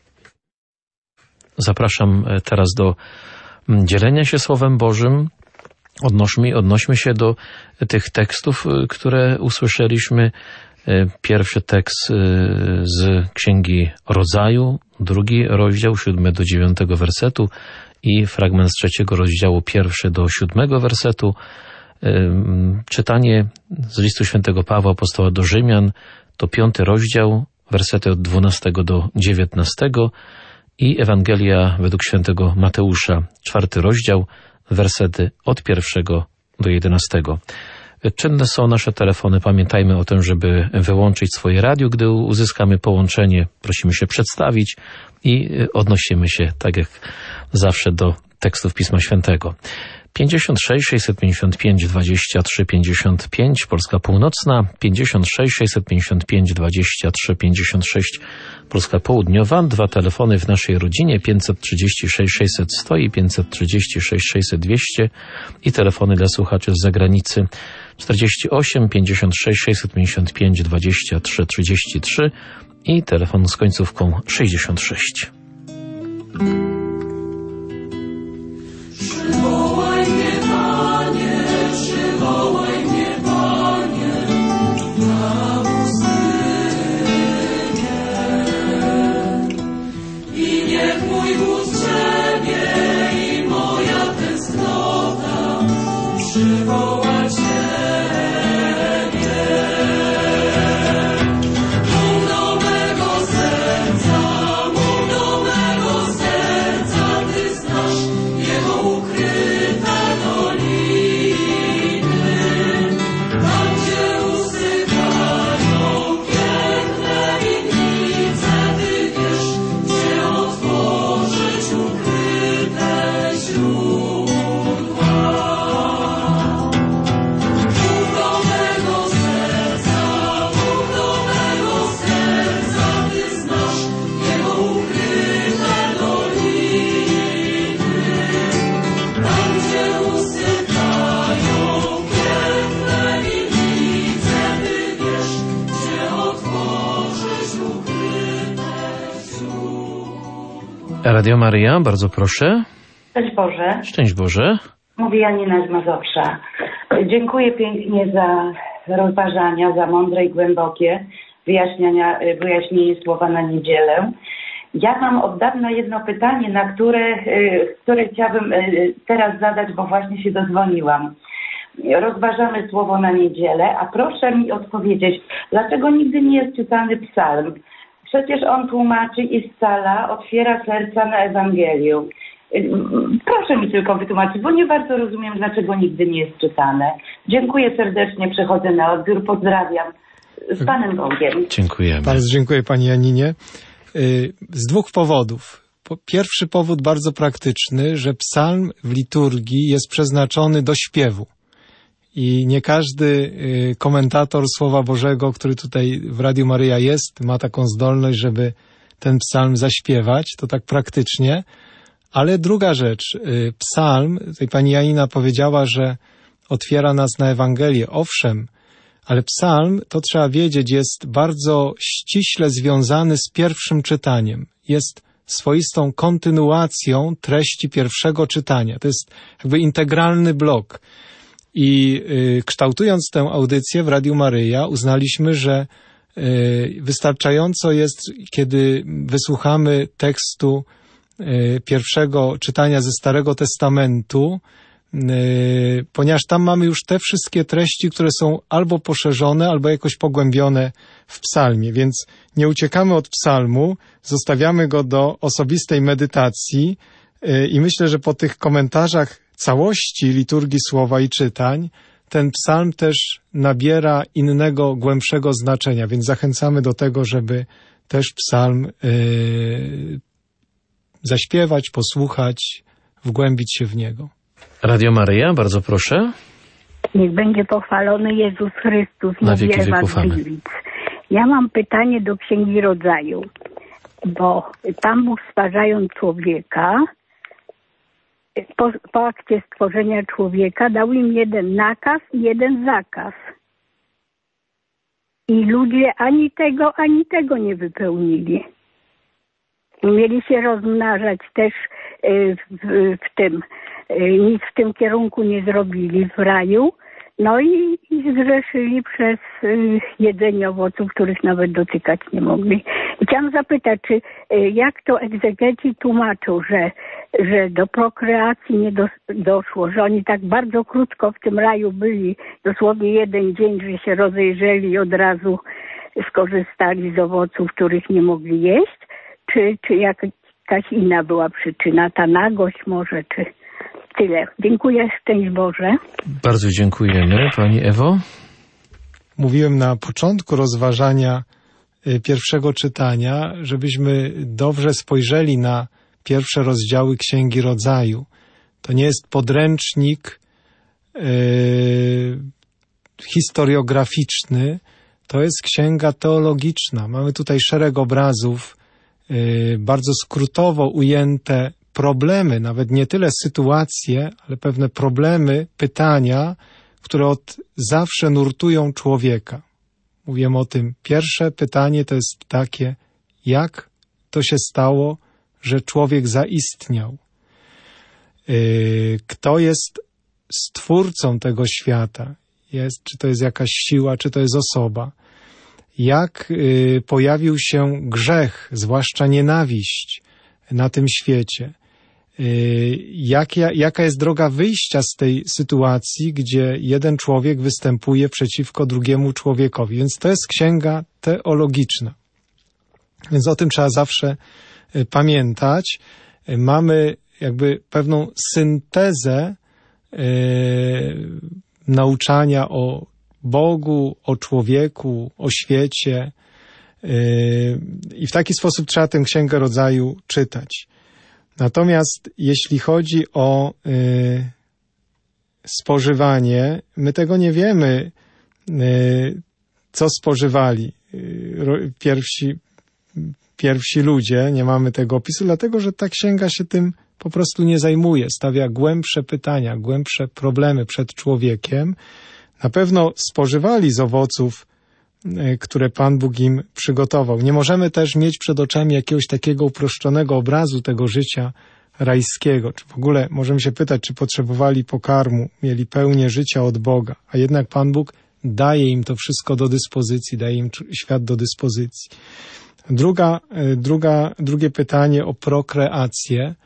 Zapraszam teraz do dzielenia się Słowem Bożym. Odnośmy się do tych tekstów, które usłyszeliśmy. Pierwszy tekst z Księgi Rodzaju, 2 rozdział, 7-9 wersetu i fragment z 3 rozdziału, 1 do 7 wersetu. Czytanie z listu świętego Pawła apostoła do Rzymian to 5 rozdział, wersety od 12 do 19 i Ewangelia według świętego Mateusza, 4 rozdział, wersety od 1 do 11. Czynne są nasze telefony. Pamiętajmy o tym, żeby wyłączyć swoje radio, gdy uzyskamy połączenie. Prosimy się przedstawić i odnosimy się, tak jak zawsze, do tekstów Pisma Świętego. 56 655 23 55, Polska Północna, 56 655 23 56, Polska Południowa, 2 telefony w naszej rodzinie, 536 600 100 i 536 600 200 i telefony dla słuchaczy z zagranicy 48 56 655 23 33 i telefon z końcówką 66. Przywołaj mnie, Panie, na pustynię. I niech mój głos Ciebie i moja tęsknota przywoła Ciebie. Mów do mego serca, Ty znasz jego ukryte doliny, tam gdzie usychają piękne winnice, Ty wiesz, gdzie otworzyć ukryte źródła. Mów do mego serca, Ty znasz jego ukryte doliny, tam gdzie usychają piękne winnice, Ty wiesz, gdzie otworzyć ukryte źródła. Radio Maryja, bardzo proszę. Cześć Boże, Szczęść Boże. mówi Janina z Mazowsza. Dziękuję pięknie za rozważania, za mądre i głębokie wyjaśnienie słowa na niedzielę. Ja mam od dawna jedno pytanie, które chciałabym teraz zadać, bo właśnie się dodzwoniłam. Rozważamy słowo na niedzielę, a proszę mi odpowiedzieć, dlaczego nigdy nie jest czytany psalm? Przecież on tłumaczy i scala, otwiera serca na Ewangelię. Proszę mi tylko wytłumaczyć, bo nie bardzo rozumiem, dlaczego nigdy nie jest czytane. Dziękuję serdecznie, przechodzę na odbiór, pozdrawiam. Z Panem Bogiem. Dziękujemy. Bardzo dziękuję Pani Janinie. Z 2 powodów. Pierwszy powód bardzo praktyczny, że psalm w liturgii jest przeznaczony do śpiewu. I nie każdy komentator Słowa Bożego, który tutaj w Radiu Maryja jest, ma taką zdolność, żeby ten psalm zaśpiewać. To tak praktycznie. Ale druga rzecz, psalm, tutaj pani Janina powiedziała, że otwiera nas na Ewangelię. Owszem, ale psalm, to trzeba wiedzieć, jest bardzo ściśle związany z pierwszym czytaniem. Jest swoistą kontynuacją treści pierwszego czytania. To jest jakby integralny blok. I kształtując tę audycję w Radiu Maryja, uznaliśmy, że wystarczająco jest, kiedy wysłuchamy tekstu pierwszego czytania ze Starego Testamentu, ponieważ tam mamy już te wszystkie treści, które są albo poszerzone, albo jakoś pogłębione w psalmie, więc nie uciekamy od psalmu, zostawiamy go do osobistej medytacji i myślę, że po tych komentarzach całości liturgii słowa i czytań, ten psalm też nabiera innego, głębszego znaczenia, więc zachęcamy do tego, żeby też psalm zaśpiewać, posłuchać, wgłębić się w niego. Radio Maryja, bardzo proszę. Niech będzie pochwalony Jezus Chrystus, na wieki mówię wieków. Amen. Ja mam pytanie do Księgi Rodzaju, bo Pan Bóg, stwarzając człowieka, po akcie stworzenia człowieka dał im jeden nakaz i jeden zakaz. I ludzie ani tego nie wypełnili. Mieli się rozmnażać też w tym, nic w tym kierunku nie zrobili w raju, no i zgrzeszyli przez jedzenie owoców, których nawet dotykać nie mogli. I chciałam zapytać, czy jak to egzegeci tłumaczą, że do prokreacji nie doszło, że oni tak bardzo krótko w tym raju byli, dosłownie jeden dzień, że się rozejrzeli i od razu skorzystali z owoców, których nie mogli jeść, czy jakaś inna była przyczyna, ta nagość może, czy tyle. Dziękuję, szczęść Boże. Bardzo dziękujemy. Pani Ewo? Mówiłem na początku rozważania pierwszego czytania, żebyśmy dobrze spojrzeli na pierwsze rozdziały Księgi Rodzaju. To nie jest podręcznik historiograficzny, to jest księga teologiczna. Mamy tutaj szereg obrazów, bardzo skrótowo ujęte problemy, nawet nie tyle sytuacje, ale pewne problemy, pytania, które od zawsze nurtują człowieka. Mówiłem o tym. Pierwsze pytanie to jest takie, jak to się stało, że człowiek zaistniał? Kto jest stwórcą tego świata? Czy to jest jakaś siła, czy to jest osoba? Jak pojawił się grzech, zwłaszcza nienawiść na tym świecie? Jaka jest droga wyjścia z tej sytuacji, gdzie jeden człowiek występuje przeciwko drugiemu człowiekowi? Więc to jest księga teologiczna. Więc o tym trzeba zawsze pamiętać. Mamy jakby pewną syntezę nauczania o Bogu, o człowieku, o świecie i w taki sposób trzeba tę Księgę Rodzaju czytać. Natomiast jeśli chodzi o spożywanie, my tego nie wiemy, co spożywali pierwsi ludzie, nie mamy tego opisu, dlatego że ta księga się tym po prostu nie zajmuje, stawia głębsze pytania, głębsze problemy przed człowiekiem. Na pewno spożywali z owoców, które Pan Bóg im przygotował. Nie możemy też mieć przed oczami jakiegoś takiego uproszczonego obrazu tego życia rajskiego. Czy w ogóle możemy się pytać, czy potrzebowali pokarmu, mieli pełnię życia od Boga, a jednak Pan Bóg daje im to wszystko do dyspozycji, daje im świat do dyspozycji. Drugie pytanie o prokreację.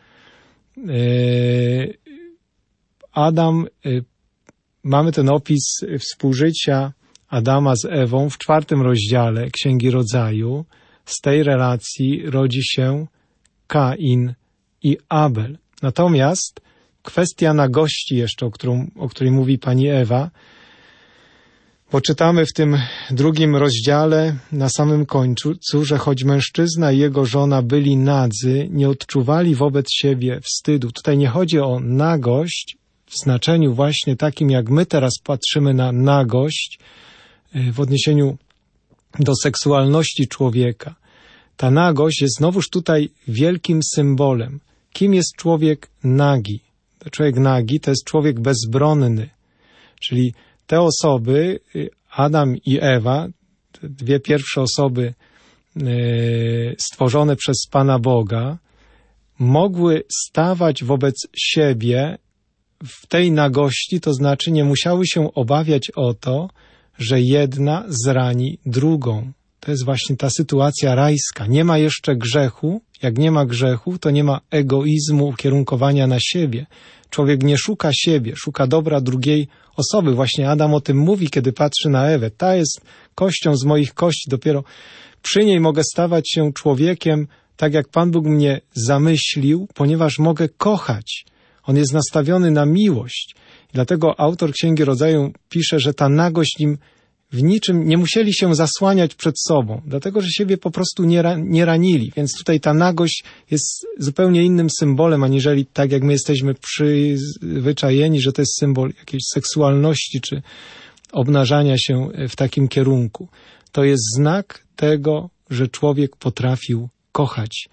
Mamy ten opis współżycia Adama z Ewą w 4 rozdziale Księgi Rodzaju. Z tej relacji rodzi się Kain i Abel. Natomiast kwestia nagości jeszcze, o której mówi pani Ewa, bo czytamy w tym 2 rozdziale na samym końcu, że choć mężczyzna i jego żona byli nadzy, nie odczuwali wobec siebie wstydu. Tutaj nie chodzi o nagość w znaczeniu właśnie takim, jak my teraz patrzymy na nagość w odniesieniu do seksualności człowieka. Ta nagość jest znowuż tutaj wielkim symbolem. Kim jest człowiek nagi? Człowiek nagi to jest człowiek bezbronny, czyli te osoby, Adam i Ewa, te 2 pierwsze osoby stworzone przez Pana Boga, mogły stawać wobec siebie w tej nagości, to znaczy nie musiały się obawiać o to, że jedna zrani drugą. To jest właśnie ta sytuacja rajska. Nie ma jeszcze grzechu. Jak nie ma grzechu, to nie ma egoizmu, ukierunkowania na siebie. Człowiek nie szuka siebie, szuka dobra drugiej osoby. Właśnie Adam o tym mówi, kiedy patrzy na Ewę. Ta jest kością z moich kości. Dopiero przy niej mogę stawać się człowiekiem, tak jak Pan Bóg mnie zamyślił, ponieważ mogę kochać. On jest nastawiony na miłość. I dlatego autor Księgi Rodzaju pisze, że ta nagość nim w niczym nie musieli się zasłaniać przed sobą, dlatego że siebie po prostu nie ranili. Więc tutaj ta nagość jest zupełnie innym symbolem, aniżeli tak jak my jesteśmy przyzwyczajeni, że to jest symbol jakiejś seksualności czy obnażania się w takim kierunku. To jest znak tego, że człowiek potrafił kochać.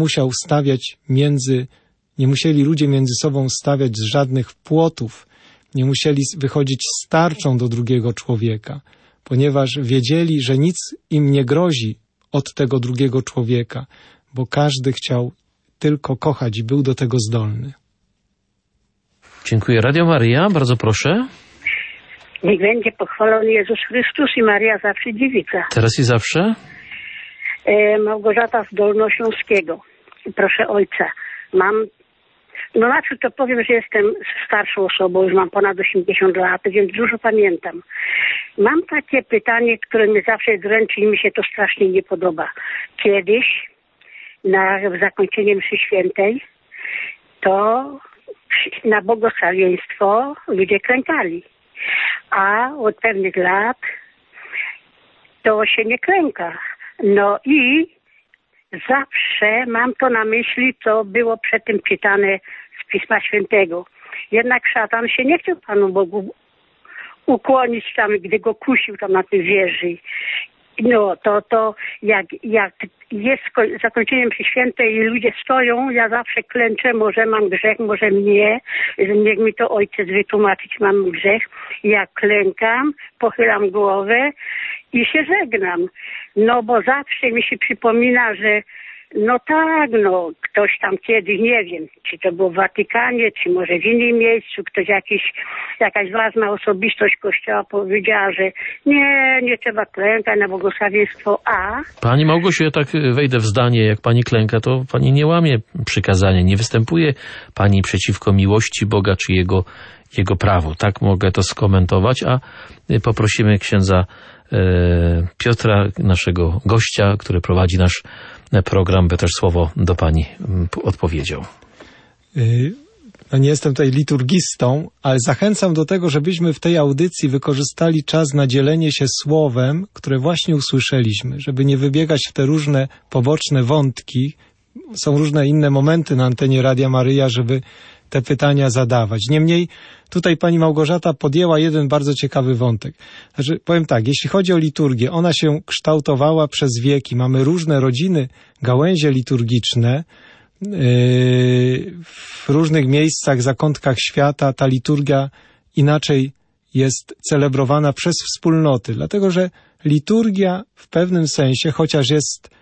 Nie musieli ludzie między sobą stawiać z żadnych płotów, nie musieli wychodzić z tarczą do drugiego człowieka, ponieważ wiedzieli, że nic im nie grozi od tego drugiego człowieka, bo każdy chciał tylko kochać i był do tego zdolny. Dziękuję. Radio Maryja, bardzo proszę. Niech będzie pochwalony Jezus Chrystus i Maria zawsze dziewica. Teraz i zawsze? Małgorzata z Dolnośląskiego. Proszę ojca, najpierw to powiem, że jestem starszą osobą, już mam ponad 80 lat, więc dużo pamiętam. Mam takie pytanie, które mnie zawsze dręczy i mi się to strasznie nie podoba. Kiedyś, w zakończeniu mszy świętej, to na błogosławieństwo ludzie klękali. A od pewnych lat to się nie klęka. No i zawsze mam to na myśli, co było przedtem czytane z Pisma Świętego. Jednak szatan się nie chciał Panu Bogu ukłonić tam, gdy go kusił tam na tej wieży. No to jak jest zakończenie mszy świętej i ludzie stoją, ja zawsze klęczę, może mam grzech, może nie, niech mi to ojciec wytłumaczyć, mam grzech. Ja klękam, pochylam głowę i się żegnam. No bo zawsze mi się przypomina, że ktoś tam kiedyś, nie wiem, czy to było w Watykanie, czy może w innym miejscu, jakaś ważna osobistość Kościoła powiedziała, że nie trzeba klękać na błogosławieństwo, Pani Małgosiu, ja tak wejdę w zdanie, jak pani klęka, to pani nie łamie przykazania, nie występuje pani przeciwko miłości Boga, czy Jego prawu. Tak mogę to skomentować, a poprosimy księdza Piotra, naszego gościa, który prowadzi nasz program, by też słowo do pani odpowiedział. Nie jestem tutaj liturgistą, ale zachęcam do tego, żebyśmy w tej audycji wykorzystali czas na dzielenie się słowem, które właśnie usłyszeliśmy, żeby nie wybiegać w te różne poboczne wątki. Są różne inne momenty na antenie Radia Maryja, żeby te pytania zadawać. Niemniej tutaj pani Małgorzata podjęła jeden bardzo ciekawy wątek. Znaczy, powiem tak, jeśli chodzi o liturgię, ona się kształtowała przez wieki. Mamy różne rodziny, gałęzie liturgiczne. W różnych miejscach, zakątkach świata ta liturgia inaczej jest celebrowana przez wspólnoty. Dlatego, że liturgia w pewnym sensie, chociaż jest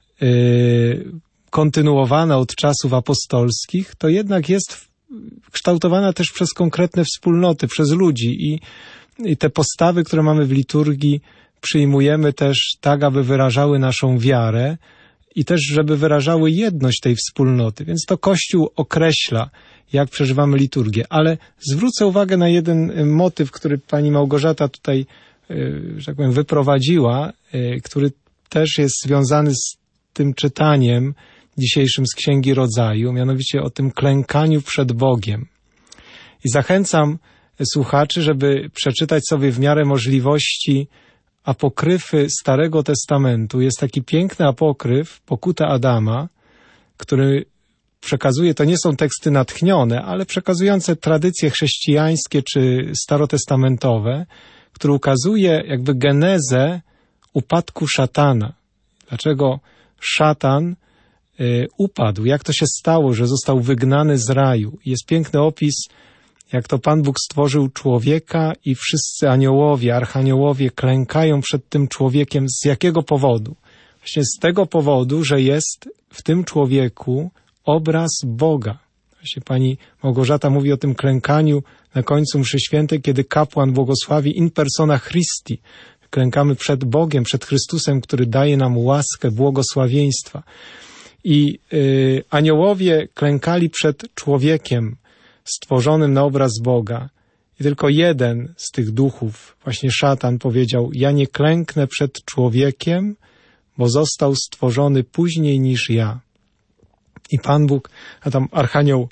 kontynuowana od czasów apostolskich, to jednak jest kształtowana też przez konkretne wspólnoty, przez ludzi i te postawy, które mamy w liturgii, przyjmujemy też tak, aby wyrażały naszą wiarę i też, żeby wyrażały jedność tej wspólnoty. Więc to Kościół określa, jak przeżywamy liturgię. Ale zwrócę uwagę na jeden motyw, który pani Małgorzata tutaj, że tak powiem, wyprowadziła, który też jest związany z tym czytaniem dzisiejszym z Księgi Rodzaju, mianowicie o tym klękaniu przed Bogiem. I zachęcam słuchaczy, żeby przeczytać sobie w miarę możliwości apokryfy Starego Testamentu. Jest taki piękny apokryf, Pokuta Adama, który przekazuje, to nie są teksty natchnione, ale przekazujące tradycje chrześcijańskie czy starotestamentowe, który ukazuje jakby genezę upadku szatana. Dlaczego szatan upadł, jak to się stało, że został wygnany z raju. Jest piękny opis, jak to Pan Bóg stworzył człowieka i wszyscy aniołowie, archaniołowie klękają przed tym człowiekiem. Z jakiego powodu? Właśnie z tego powodu, że jest w tym człowieku obraz Boga. Właśnie pani Małgorzata mówi o tym klękaniu na końcu mszy świętej, kiedy kapłan błogosławi in persona Christi. Klękamy przed Bogiem, przed Chrystusem, który daje nam łaskę, błogosławieństwa. I aniołowie klękali przed człowiekiem stworzonym na obraz Boga. I tylko jeden z tych duchów, właśnie szatan, powiedział: ja nie klęknę przed człowiekiem, bo został stworzony później niż ja. I Pan Bóg, a tam archanioł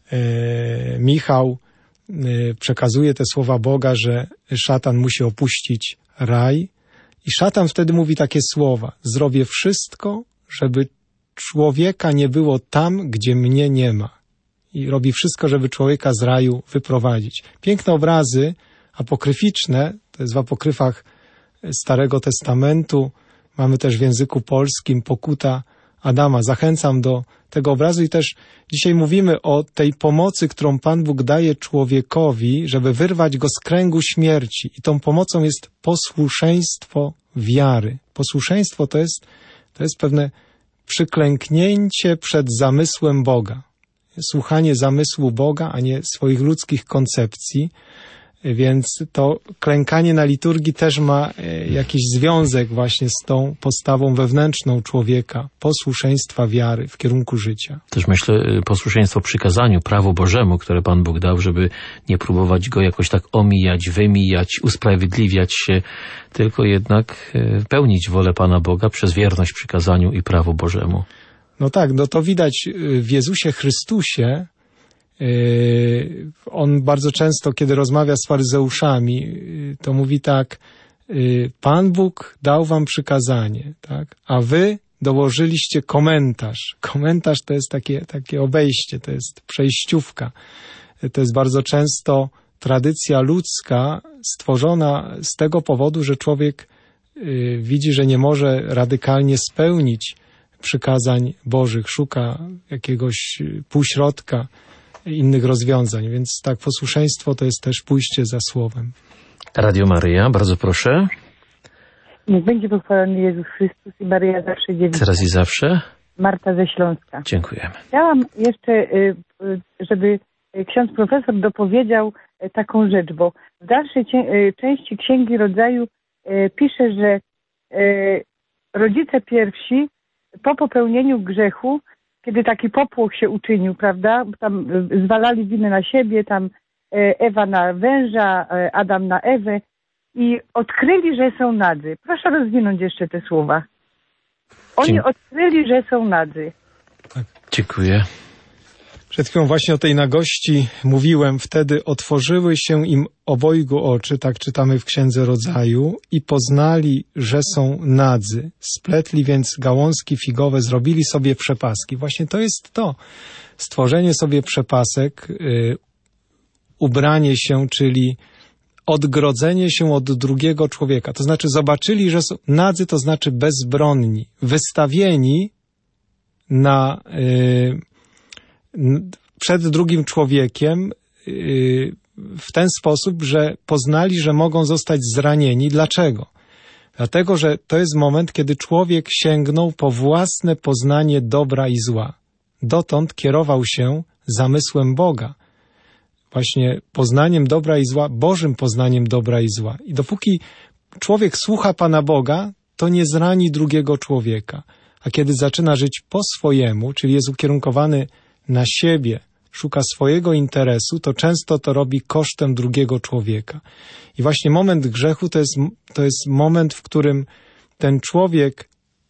Michał przekazuje te słowa Boga, że szatan musi opuścić raj i szatan wtedy mówi takie słowa: zrobię wszystko, żeby człowieka nie było tam, gdzie mnie nie ma. I robi wszystko, żeby człowieka z raju wyprowadzić. Piękne obrazy apokryficzne, to jest w apokryfach Starego Testamentu, mamy też w języku polskim pokuta Adama. Zachęcam do tego obrazu i też dzisiaj mówimy o tej pomocy, którą Pan Bóg daje człowiekowi, żeby wyrwać go z kręgu śmierci. I tą pomocą jest posłuszeństwo wiary. Posłuszeństwo to jest pewne przyklęknięcie przed zamysłem Boga. Słuchanie zamysłu Boga, a nie swoich ludzkich koncepcji. Więc to klękanie na liturgii też ma jakiś związek właśnie z tą postawą wewnętrzną człowieka, posłuszeństwa wiary w kierunku życia. Też myślę posłuszeństwo przykazaniu, prawu Bożemu, które Pan Bóg dał, żeby nie próbować go jakoś tak omijać, wymijać, usprawiedliwiać się, tylko jednak pełnić wolę Pana Boga przez wierność przykazaniu i prawu Bożemu. No tak, no to widać w Jezusie Chrystusie. On bardzo często, kiedy rozmawia z faryzeuszami, to mówi tak: Pan Bóg dał wam przykazanie, tak? A wy dołożyliście komentarz. Komentarz to jest takie obejście, to jest przejściówka. To jest bardzo często tradycja ludzka stworzona z tego powodu, że człowiek widzi, że nie może radykalnie spełnić przykazań Bożych, szuka jakiegoś półśrodka, innych rozwiązań. Więc tak, posłuszeństwo to jest też pójście za Słowem. Radio Maryja, bardzo proszę. Niech będzie pochwalony Jezus Chrystus i Maryja zawsze dziewica. Teraz i zawsze. Marta ze Śląska. Dziękujemy. Chciałam jeszcze, żeby ksiądz profesor dopowiedział taką rzecz, bo w dalszej części Księgi Rodzaju pisze, że rodzice pierwsi po popełnieniu grzechu, kiedy taki popłoch się uczynił, prawda, tam zwalali winę na siebie, tam Ewa na węża, Adam na Ewę i odkryli, że są nadzy. Proszę rozwinąć jeszcze te słowa. Oni odkryli, że są nadzy. Tak. Dziękuję. Przed chwilą właśnie o tej nagości mówiłem. Wtedy otworzyły się im obojgu oczy, tak czytamy w Księdze Rodzaju, i poznali, że są nadzy. Spletli więc gałązki figowe, zrobili sobie przepaski. Właśnie to jest to. Stworzenie sobie przepasek, ubranie się, czyli odgrodzenie się od drugiego człowieka. To znaczy zobaczyli, że są nadzy, to znaczy bezbronni, wystawieni przed drugim człowiekiem w ten sposób, że poznali, że mogą zostać zranieni. Dlaczego? Dlatego, że to jest moment, kiedy człowiek sięgnął po własne poznanie dobra i zła. Dotąd kierował się zamysłem Boga. Właśnie poznaniem dobra i zła, Bożym poznaniem dobra i zła. I dopóki człowiek słucha Pana Boga, to nie zrani drugiego człowieka. A kiedy zaczyna żyć po swojemu, czyli jest ukierunkowany na siebie, szuka swojego interesu, to często to robi kosztem drugiego człowieka. I właśnie moment grzechu to jest moment, w którym ten człowiek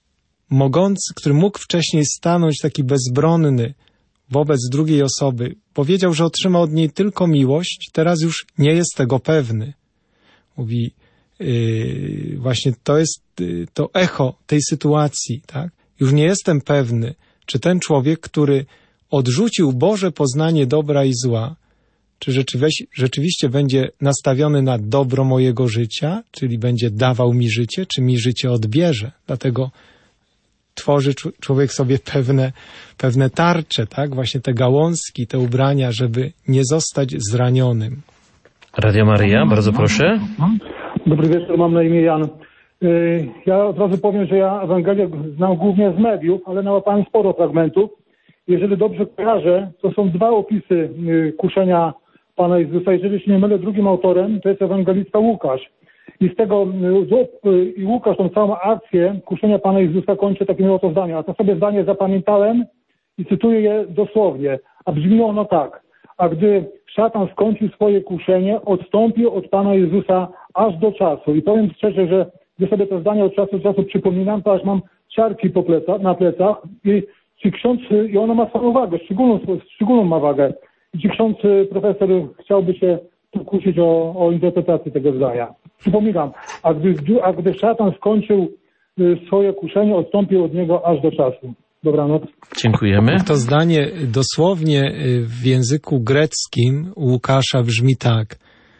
który mógł wcześniej stanąć taki bezbronny wobec drugiej osoby, powiedział, że otrzyma od niej tylko miłość, teraz już nie jest tego pewny. Mówi, właśnie to jest to echo tej sytuacji, tak? Już nie jestem pewny, czy ten człowiek, który odrzucił Boże poznanie dobra i zła, czy rzeczywiście będzie nastawiony na dobro mojego życia, czyli będzie dawał mi życie, czy mi życie odbierze. Dlatego tworzy człowiek sobie pewne tarcze, tak? Właśnie te gałązki, te ubrania, żeby nie zostać zranionym. Radio Maryja, bardzo proszę. Dobry wieczór, mam na imię Jan. Ja od razu powiem, że ja Ewangelię znam głównie z mediów, ale nałapałem sporo fragmentów. Jeżeli dobrze kojarzę, to są dwa opisy kuszenia Pana Jezusa. Jeżeli się nie mylę, drugim autorem to jest ewangelista Łukasz. I z tego Łukasz tą całą akcję kuszenia Pana Jezusa kończy takim oto zdaniem. A to sobie zdanie zapamiętałem i cytuję je dosłownie. A brzmi ono tak. A gdy szatan skończył swoje kuszenie, odstąpił od Pana Jezusa aż do czasu. I powiem szczerze, że gdy sobie to zdanie od czasu do czasu przypominam, to aż mam ciarki na plecach i ono ma swoją wagę, szczególną ma wagę. Czy ksiądz profesor chciałby się pokusić o interpretację tego zdania? Przypominam, a gdy szatan skończył swoje kuszenie, odstąpił od niego aż do czasu. Dobranoc. Dziękujemy. To zdanie dosłownie w języku greckim u Łukasza brzmi tak.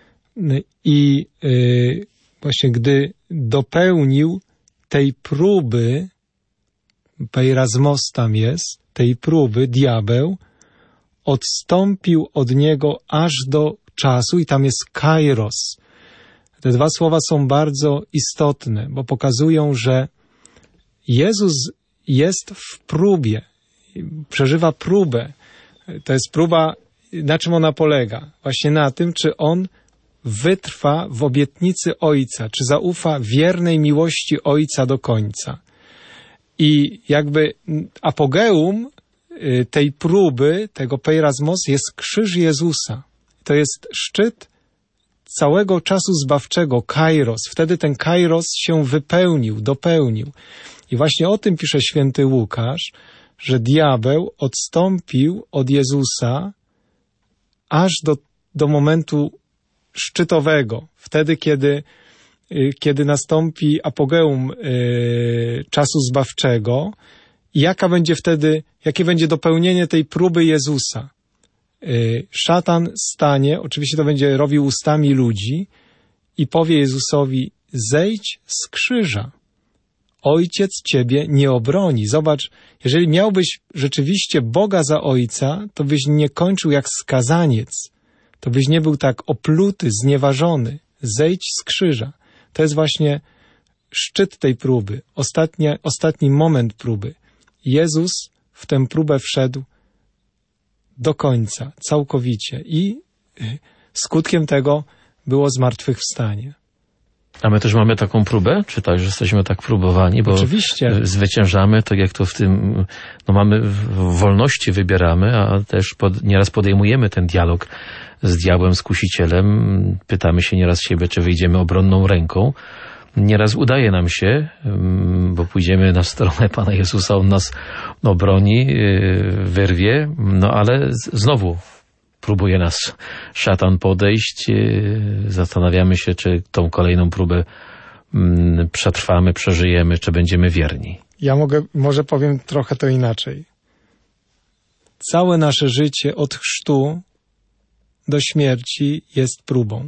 I właśnie gdy dopełnił tej próby, peirasmos tam jest, tej próby, diabeł, odstąpił od niego aż do czasu i tam jest kairos. Te dwa słowa są bardzo istotne, bo pokazują, że Jezus jest w próbie, przeżywa próbę. To jest próba, na czym ona polega? Właśnie na tym, czy on wytrwa w obietnicy Ojca, czy zaufa wiernej miłości Ojca do końca. I jakby apogeum tej próby, tego peirasmos, jest krzyż Jezusa. To jest szczyt całego czasu zbawczego, kairos. Wtedy ten kairos się wypełnił, dopełnił. I właśnie o tym pisze święty Łukasz, że diabeł odstąpił od Jezusa aż do momentu szczytowego. Wtedy, kiedy nastąpi apogeum czasu zbawczego i jakie będzie dopełnienie tej próby Jezusa. Szatan stanie, oczywiście to będzie robił ustami ludzi i powie Jezusowi: zejdź z krzyża. Ojciec ciebie nie obroni. Zobacz, jeżeli miałbyś rzeczywiście Boga za ojca, to byś nie kończył jak skazaniec. To byś nie był tak opluty, znieważony. Zejdź z krzyża. To jest właśnie szczyt tej próby, ostatni moment próby. Jezus w tę próbę wszedł do końca, całkowicie. I skutkiem tego było zmartwychwstanie. A my też mamy taką próbę? Czy tak, że jesteśmy tak próbowani? Bo oczywiście zwyciężamy, tak jak to w tym, mamy w wolności wybieramy, a też nieraz podejmujemy ten dialog z diabłem, z kusicielem. Pytamy się nieraz siebie, czy wyjdziemy obronną ręką. Nieraz udaje nam się, bo pójdziemy na stronę Pana Jezusa, On nas obroni, wyrwie, ale znowu próbuje nas szatan podejść. Zastanawiamy się, czy tą kolejną próbę przetrwamy, przeżyjemy, czy będziemy wierni. Ja może powiem trochę to inaczej. Całe nasze życie od chrztu do śmierci jest próbą.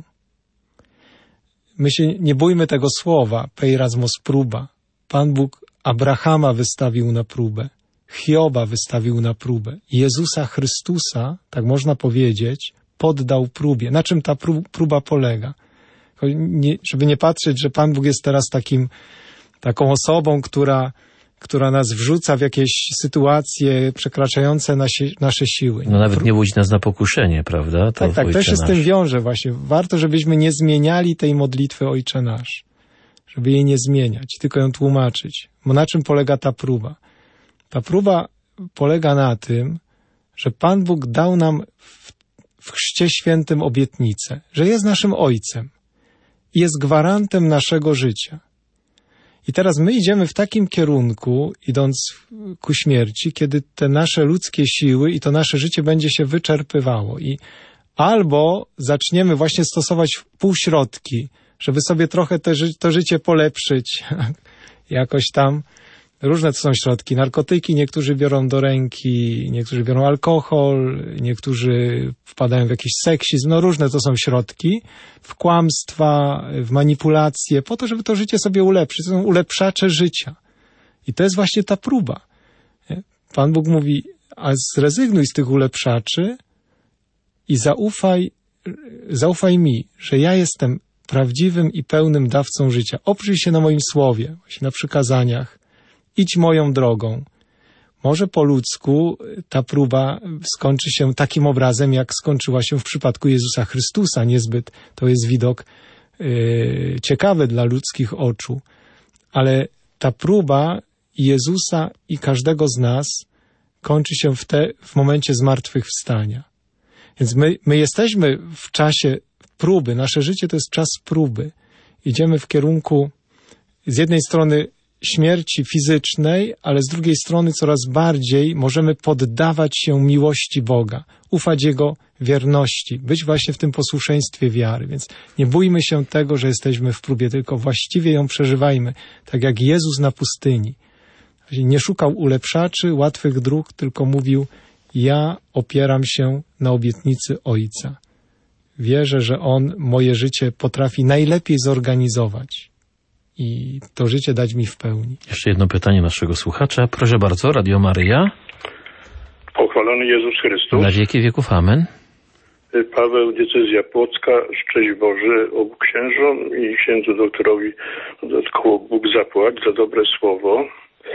My się nie bójmy tego słowa, peirasmos, próba. Pan Bóg Abrahama wystawił na próbę, Hioba wystawił na próbę. Jezusa Chrystusa, tak można powiedzieć, poddał próbie. Na czym ta próba polega? Żeby nie patrzeć, że Pan Bóg jest teraz taką osobą, która nas wrzuca w jakieś sytuacje przekraczające nasze siły. Nawet nie budzi nas na pokuszenie, prawda? Tak, to się z tym wiąże właśnie. Warto, żebyśmy nie zmieniali tej modlitwy Ojcze Nasz. Żeby jej nie zmieniać, tylko ją tłumaczyć. Bo na czym polega ta próba? Ta próba polega na tym, że Pan Bóg dał nam w Chrzcie Świętym obietnicę, że jest naszym Ojcem i jest gwarantem naszego życia. I teraz my idziemy w takim kierunku, idąc ku śmierci, kiedy te nasze ludzkie siły i to nasze życie będzie się wyczerpywało. I albo zaczniemy właśnie stosować półśrodki, żeby sobie trochę to życie polepszyć, jakoś tam. Różne to są środki. Narkotyki niektórzy biorą do ręki, niektórzy biorą alkohol, niektórzy wpadają w jakiś seksizm. Różne to są środki. W kłamstwa, w manipulacje, po to, żeby to życie sobie ulepszyć. To są ulepszacze życia. I to jest właśnie ta próba. Pan Bóg mówi, a zrezygnuj z tych ulepszaczy i zaufaj mi, że ja jestem prawdziwym i pełnym dawcą życia. Oprzyj się na moim słowie, właśnie na przykazaniach. Idź moją drogą. Może po ludzku ta próba skończy się takim obrazem, jak skończyła się w przypadku Jezusa Chrystusa. Niezbyt to jest widok ciekawy dla ludzkich oczu. Ale ta próba Jezusa i każdego z nas kończy się w momencie zmartwychwstania. Więc my jesteśmy w czasie próby. Nasze życie to jest czas próby. Idziemy w kierunku z jednej strony śmierci fizycznej, ale z drugiej strony coraz bardziej możemy poddawać się miłości Boga, ufać wierności, być właśnie w tym posłuszeństwie wiary. Więc nie bójmy się tego, że jesteśmy w próbie, tylko właściwie ją przeżywajmy, tak jak Jezus na pustyni. Nie szukał ulepszaczy, łatwych dróg, tylko mówił: ja opieram się na obietnicy Ojca. Wierzę, że On moje życie potrafi najlepiej zorganizować i to życie dać mi w pełni. Jeszcze jedno pytanie naszego słuchacza. Proszę bardzo, Radio Maryja. Pochwalony Jezus Chrystus. Na wieki wieków, amen. Paweł, diecezja płocka, szczęść Boże obu księżom i księdzu doktorowi dodatkowo Bóg zapłać za dobre słowo.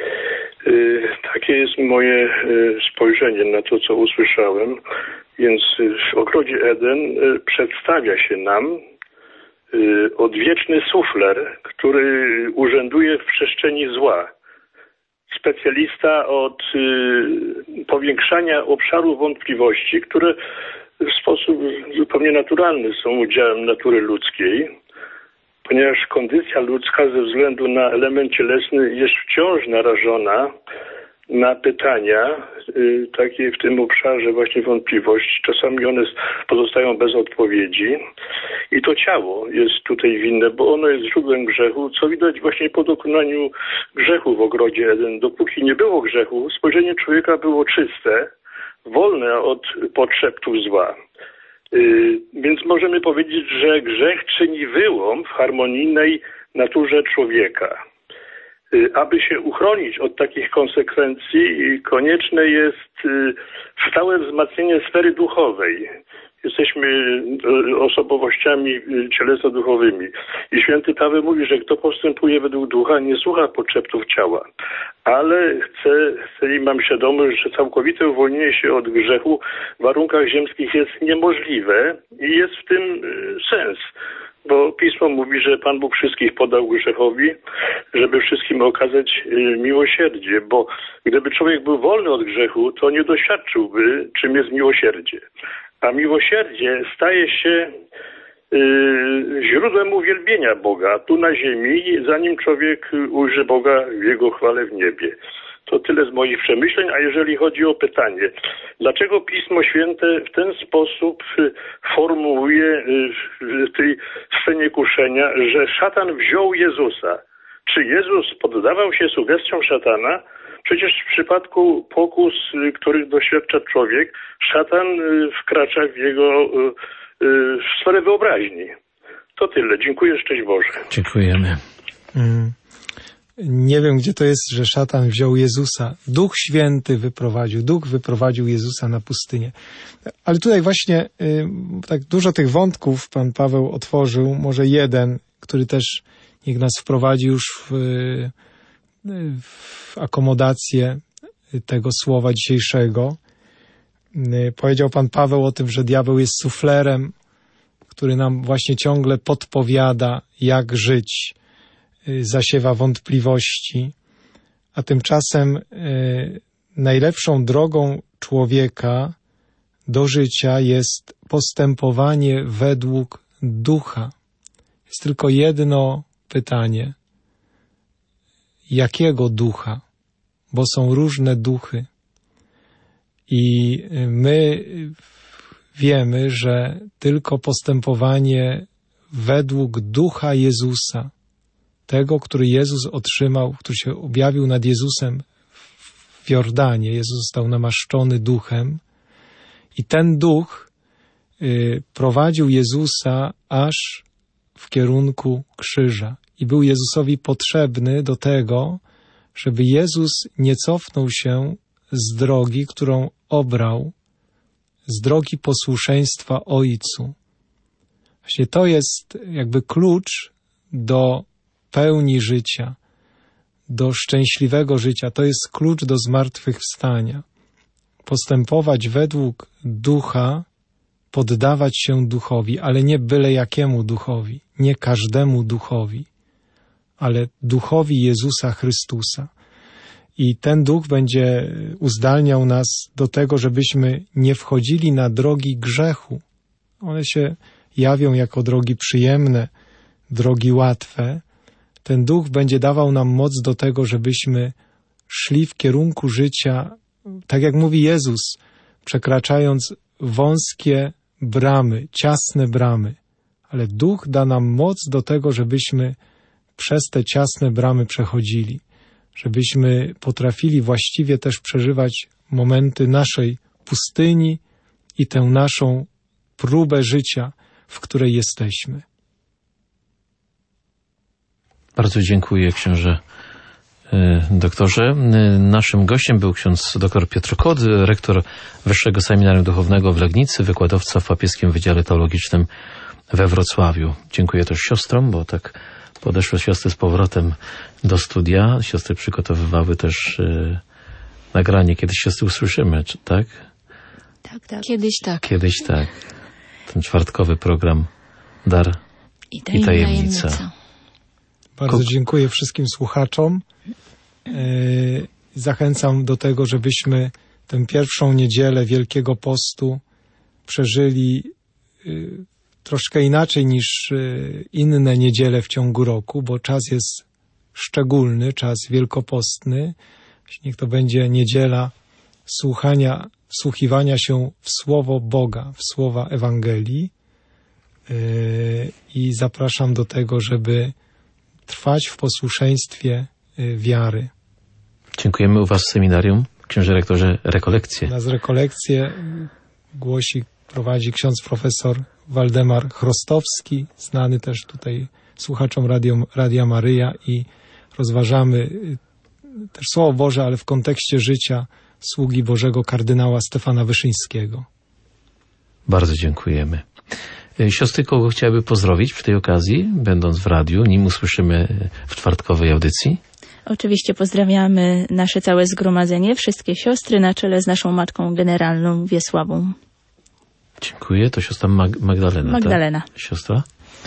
Takie jest moje spojrzenie na to, co usłyszałem. Więc w ogrodzie Eden przedstawia się nam odwieczny sufler, który urzęduje w przestrzeni zła. Specjalista od powiększania obszaru wątpliwości, które w sposób zupełnie naturalny są udziałem natury ludzkiej, ponieważ kondycja ludzka ze względu na element cielesny jest wciąż narażona na pytania, takie w tym obszarze właśnie wątpliwości. Czasami one pozostają bez odpowiedzi i to ciało jest tutaj winne, bo ono jest źródłem grzechu, co widać właśnie po dokonaniu grzechu w ogrodzie Eden. Dopóki nie było grzechu, spojrzenie człowieka było czyste, wolne od podszeptów zła. Więc możemy powiedzieć, że grzech czyni wyłom w harmonijnej naturze człowieka. Aby się uchronić od takich konsekwencji, konieczne jest stałe wzmacnianie sfery duchowej. Jesteśmy osobowościami cielesno-duchowymi. I święty Paweł mówi, że kto postępuje według ducha, nie słucha podszeptów ciała. Ale chcę i mam świadomość, że całkowite uwolnienie się od grzechu w warunkach ziemskich jest niemożliwe i jest w tym sens. Bo Pismo mówi, że Pan Bóg wszystkich podał grzechowi, żeby wszystkim okazać miłosierdzie, bo gdyby człowiek był wolny od grzechu, to nie doświadczyłby, czym jest miłosierdzie. A miłosierdzie staje się źródłem uwielbienia Boga tu na ziemi, zanim człowiek ujrzy Boga w Jego chwale w niebie. To tyle z moich przemyśleń, a jeżeli chodzi o pytanie, dlaczego Pismo Święte w ten sposób formułuje w tej scenie kuszenia, że szatan wziął Jezusa? Czy Jezus poddawał się sugestiom szatana? Przecież w przypadku pokus, których doświadcza człowiek, szatan wkracza w jego sferę wyobraźni. To tyle. Dziękuję. Szczęść Boże. Dziękujemy. Nie wiem, gdzie to jest, że szatan wziął Jezusa. Duch Święty wyprowadził Jezusa na pustynię. Ale tutaj właśnie tak dużo tych wątków Pan Paweł otworzył. Może jeden, który też niech nas wprowadzi już w akomodację tego słowa dzisiejszego. Powiedział Pan Paweł o tym, że diabeł jest suflerem, który nam właśnie ciągle podpowiada, jak żyć, zasiewa wątpliwości, a tymczasem najlepszą drogą człowieka do życia jest postępowanie według ducha. Jest tylko jedno pytanie. Jakiego ducha? Bo są różne duchy. I my wiemy, że tylko postępowanie według ducha Jezusa, tego, który Jezus otrzymał, który się objawił nad Jezusem w Jordanie. Jezus został namaszczony duchem i ten duch prowadził Jezusa aż w kierunku krzyża. I był Jezusowi potrzebny do tego, żeby Jezus nie cofnął się z drogi, którą obrał, z drogi posłuszeństwa Ojcu. Właśnie to jest jakby klucz do pełni życia, do szczęśliwego życia. To jest klucz do zmartwychwstania. Postępować według ducha, poddawać się duchowi, ale nie byle jakiemu duchowi, nie każdemu duchowi, ale duchowi Jezusa Chrystusa. I ten duch będzie uzdalniał nas do tego, żebyśmy nie wchodzili na drogi grzechu. One się jawią jako drogi przyjemne, drogi łatwe. Ten duch będzie dawał nam moc do tego, żebyśmy szli w kierunku życia, tak jak mówi Jezus, przekraczając wąskie bramy, ciasne bramy, ale Duch da nam moc do tego, żebyśmy przez te ciasne bramy przechodzili, żebyśmy potrafili właściwie też przeżywać momenty naszej pustyni i tę naszą próbę życia, w której jesteśmy. Bardzo dziękuję, księże doktorze. Naszym gościem był ksiądz dr Piotr Kot, rektor Wyższego Seminarium Duchownego w Legnicy, wykładowca w Papieskim Wydziale Teologicznym we Wrocławiu. Dziękuję też siostrom, bo tak podeszły siostry z powrotem do studia. Siostry przygotowywały też nagranie. Kiedyś siostry usłyszymy, tak? Tak. Kiedyś tak. Kiedyś tak. Ten czwartkowy program Dar i tajemnica. Bardzo dziękuję wszystkim słuchaczom. Zachęcam do tego, żebyśmy tę pierwszą niedzielę Wielkiego Postu przeżyli troszkę inaczej niż inne niedziele w ciągu roku, bo czas jest szczególny, czas wielkopostny. Niech to będzie niedziela wsłuchiwania się w Słowo Boga, w słowa Ewangelii. I zapraszam do tego, żeby trwać w posłuszeństwie wiary. Dziękujemy. U was w seminarium, księże rektorze, rekolekcje. Nas rekolekcje prowadzi ksiądz profesor Waldemar Chrostowski, znany też tutaj słuchaczom Radia Maryja, i rozważamy też Słowo Boże, ale w kontekście życia sługi Bożego kardynała Stefana Wyszyńskiego. Bardzo dziękujemy. Siostry, kogo chciałaby pozdrowić przy tej okazji, będąc w radiu, nim usłyszymy w czwartkowej audycji? Oczywiście pozdrawiamy nasze całe zgromadzenie, wszystkie siostry na czele z naszą Matką Generalną Wiesławą. Dziękuję. To siostra Magdalena. Tak? Siostra?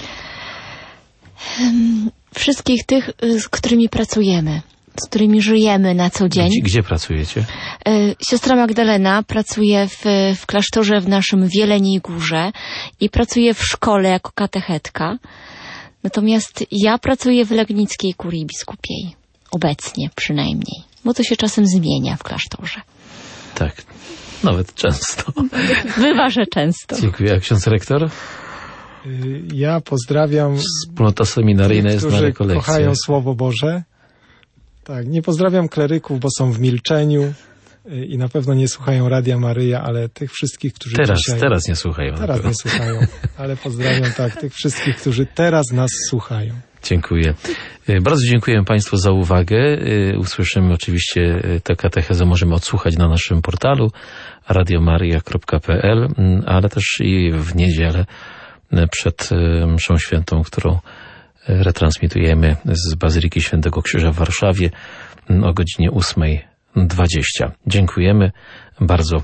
Wszystkich tych, z którymi pracujemy, z którymi żyjemy na co dzień. Gdzie pracujecie? Siostra Magdalena pracuje w klasztorze w naszym Wieleniej Górze i pracuje w szkole jako katechetka. Natomiast ja pracuję w Legnickiej Kurii Biskupiej. Obecnie przynajmniej. Bo to się czasem zmienia w klasztorze. Tak. Nawet często. Bywa, że często. Dziękuję. A ksiądz rektor? Ja pozdrawiam Wspólnota seminaryjna jest na rekolekcjach. Którzy kochają Słowo Boże. Tak, nie pozdrawiam kleryków, bo są w milczeniu i na pewno nie słuchają Radia Maryja, ale tych wszystkich, którzy Teraz nie słuchają. Teraz nie słuchają, ale pozdrawiam tych wszystkich, którzy teraz nas słuchają. Dziękuję. Bardzo dziękuję Państwu za uwagę. Usłyszymy oczywiście tę katechezę, możemy odsłuchać na naszym portalu radiomaria.pl, ale też i w niedzielę przed mszą świętą, którą retransmitujemy z Bazyliki Świętego Krzyża w Warszawie o godzinie 8:20. Dziękujemy bardzo.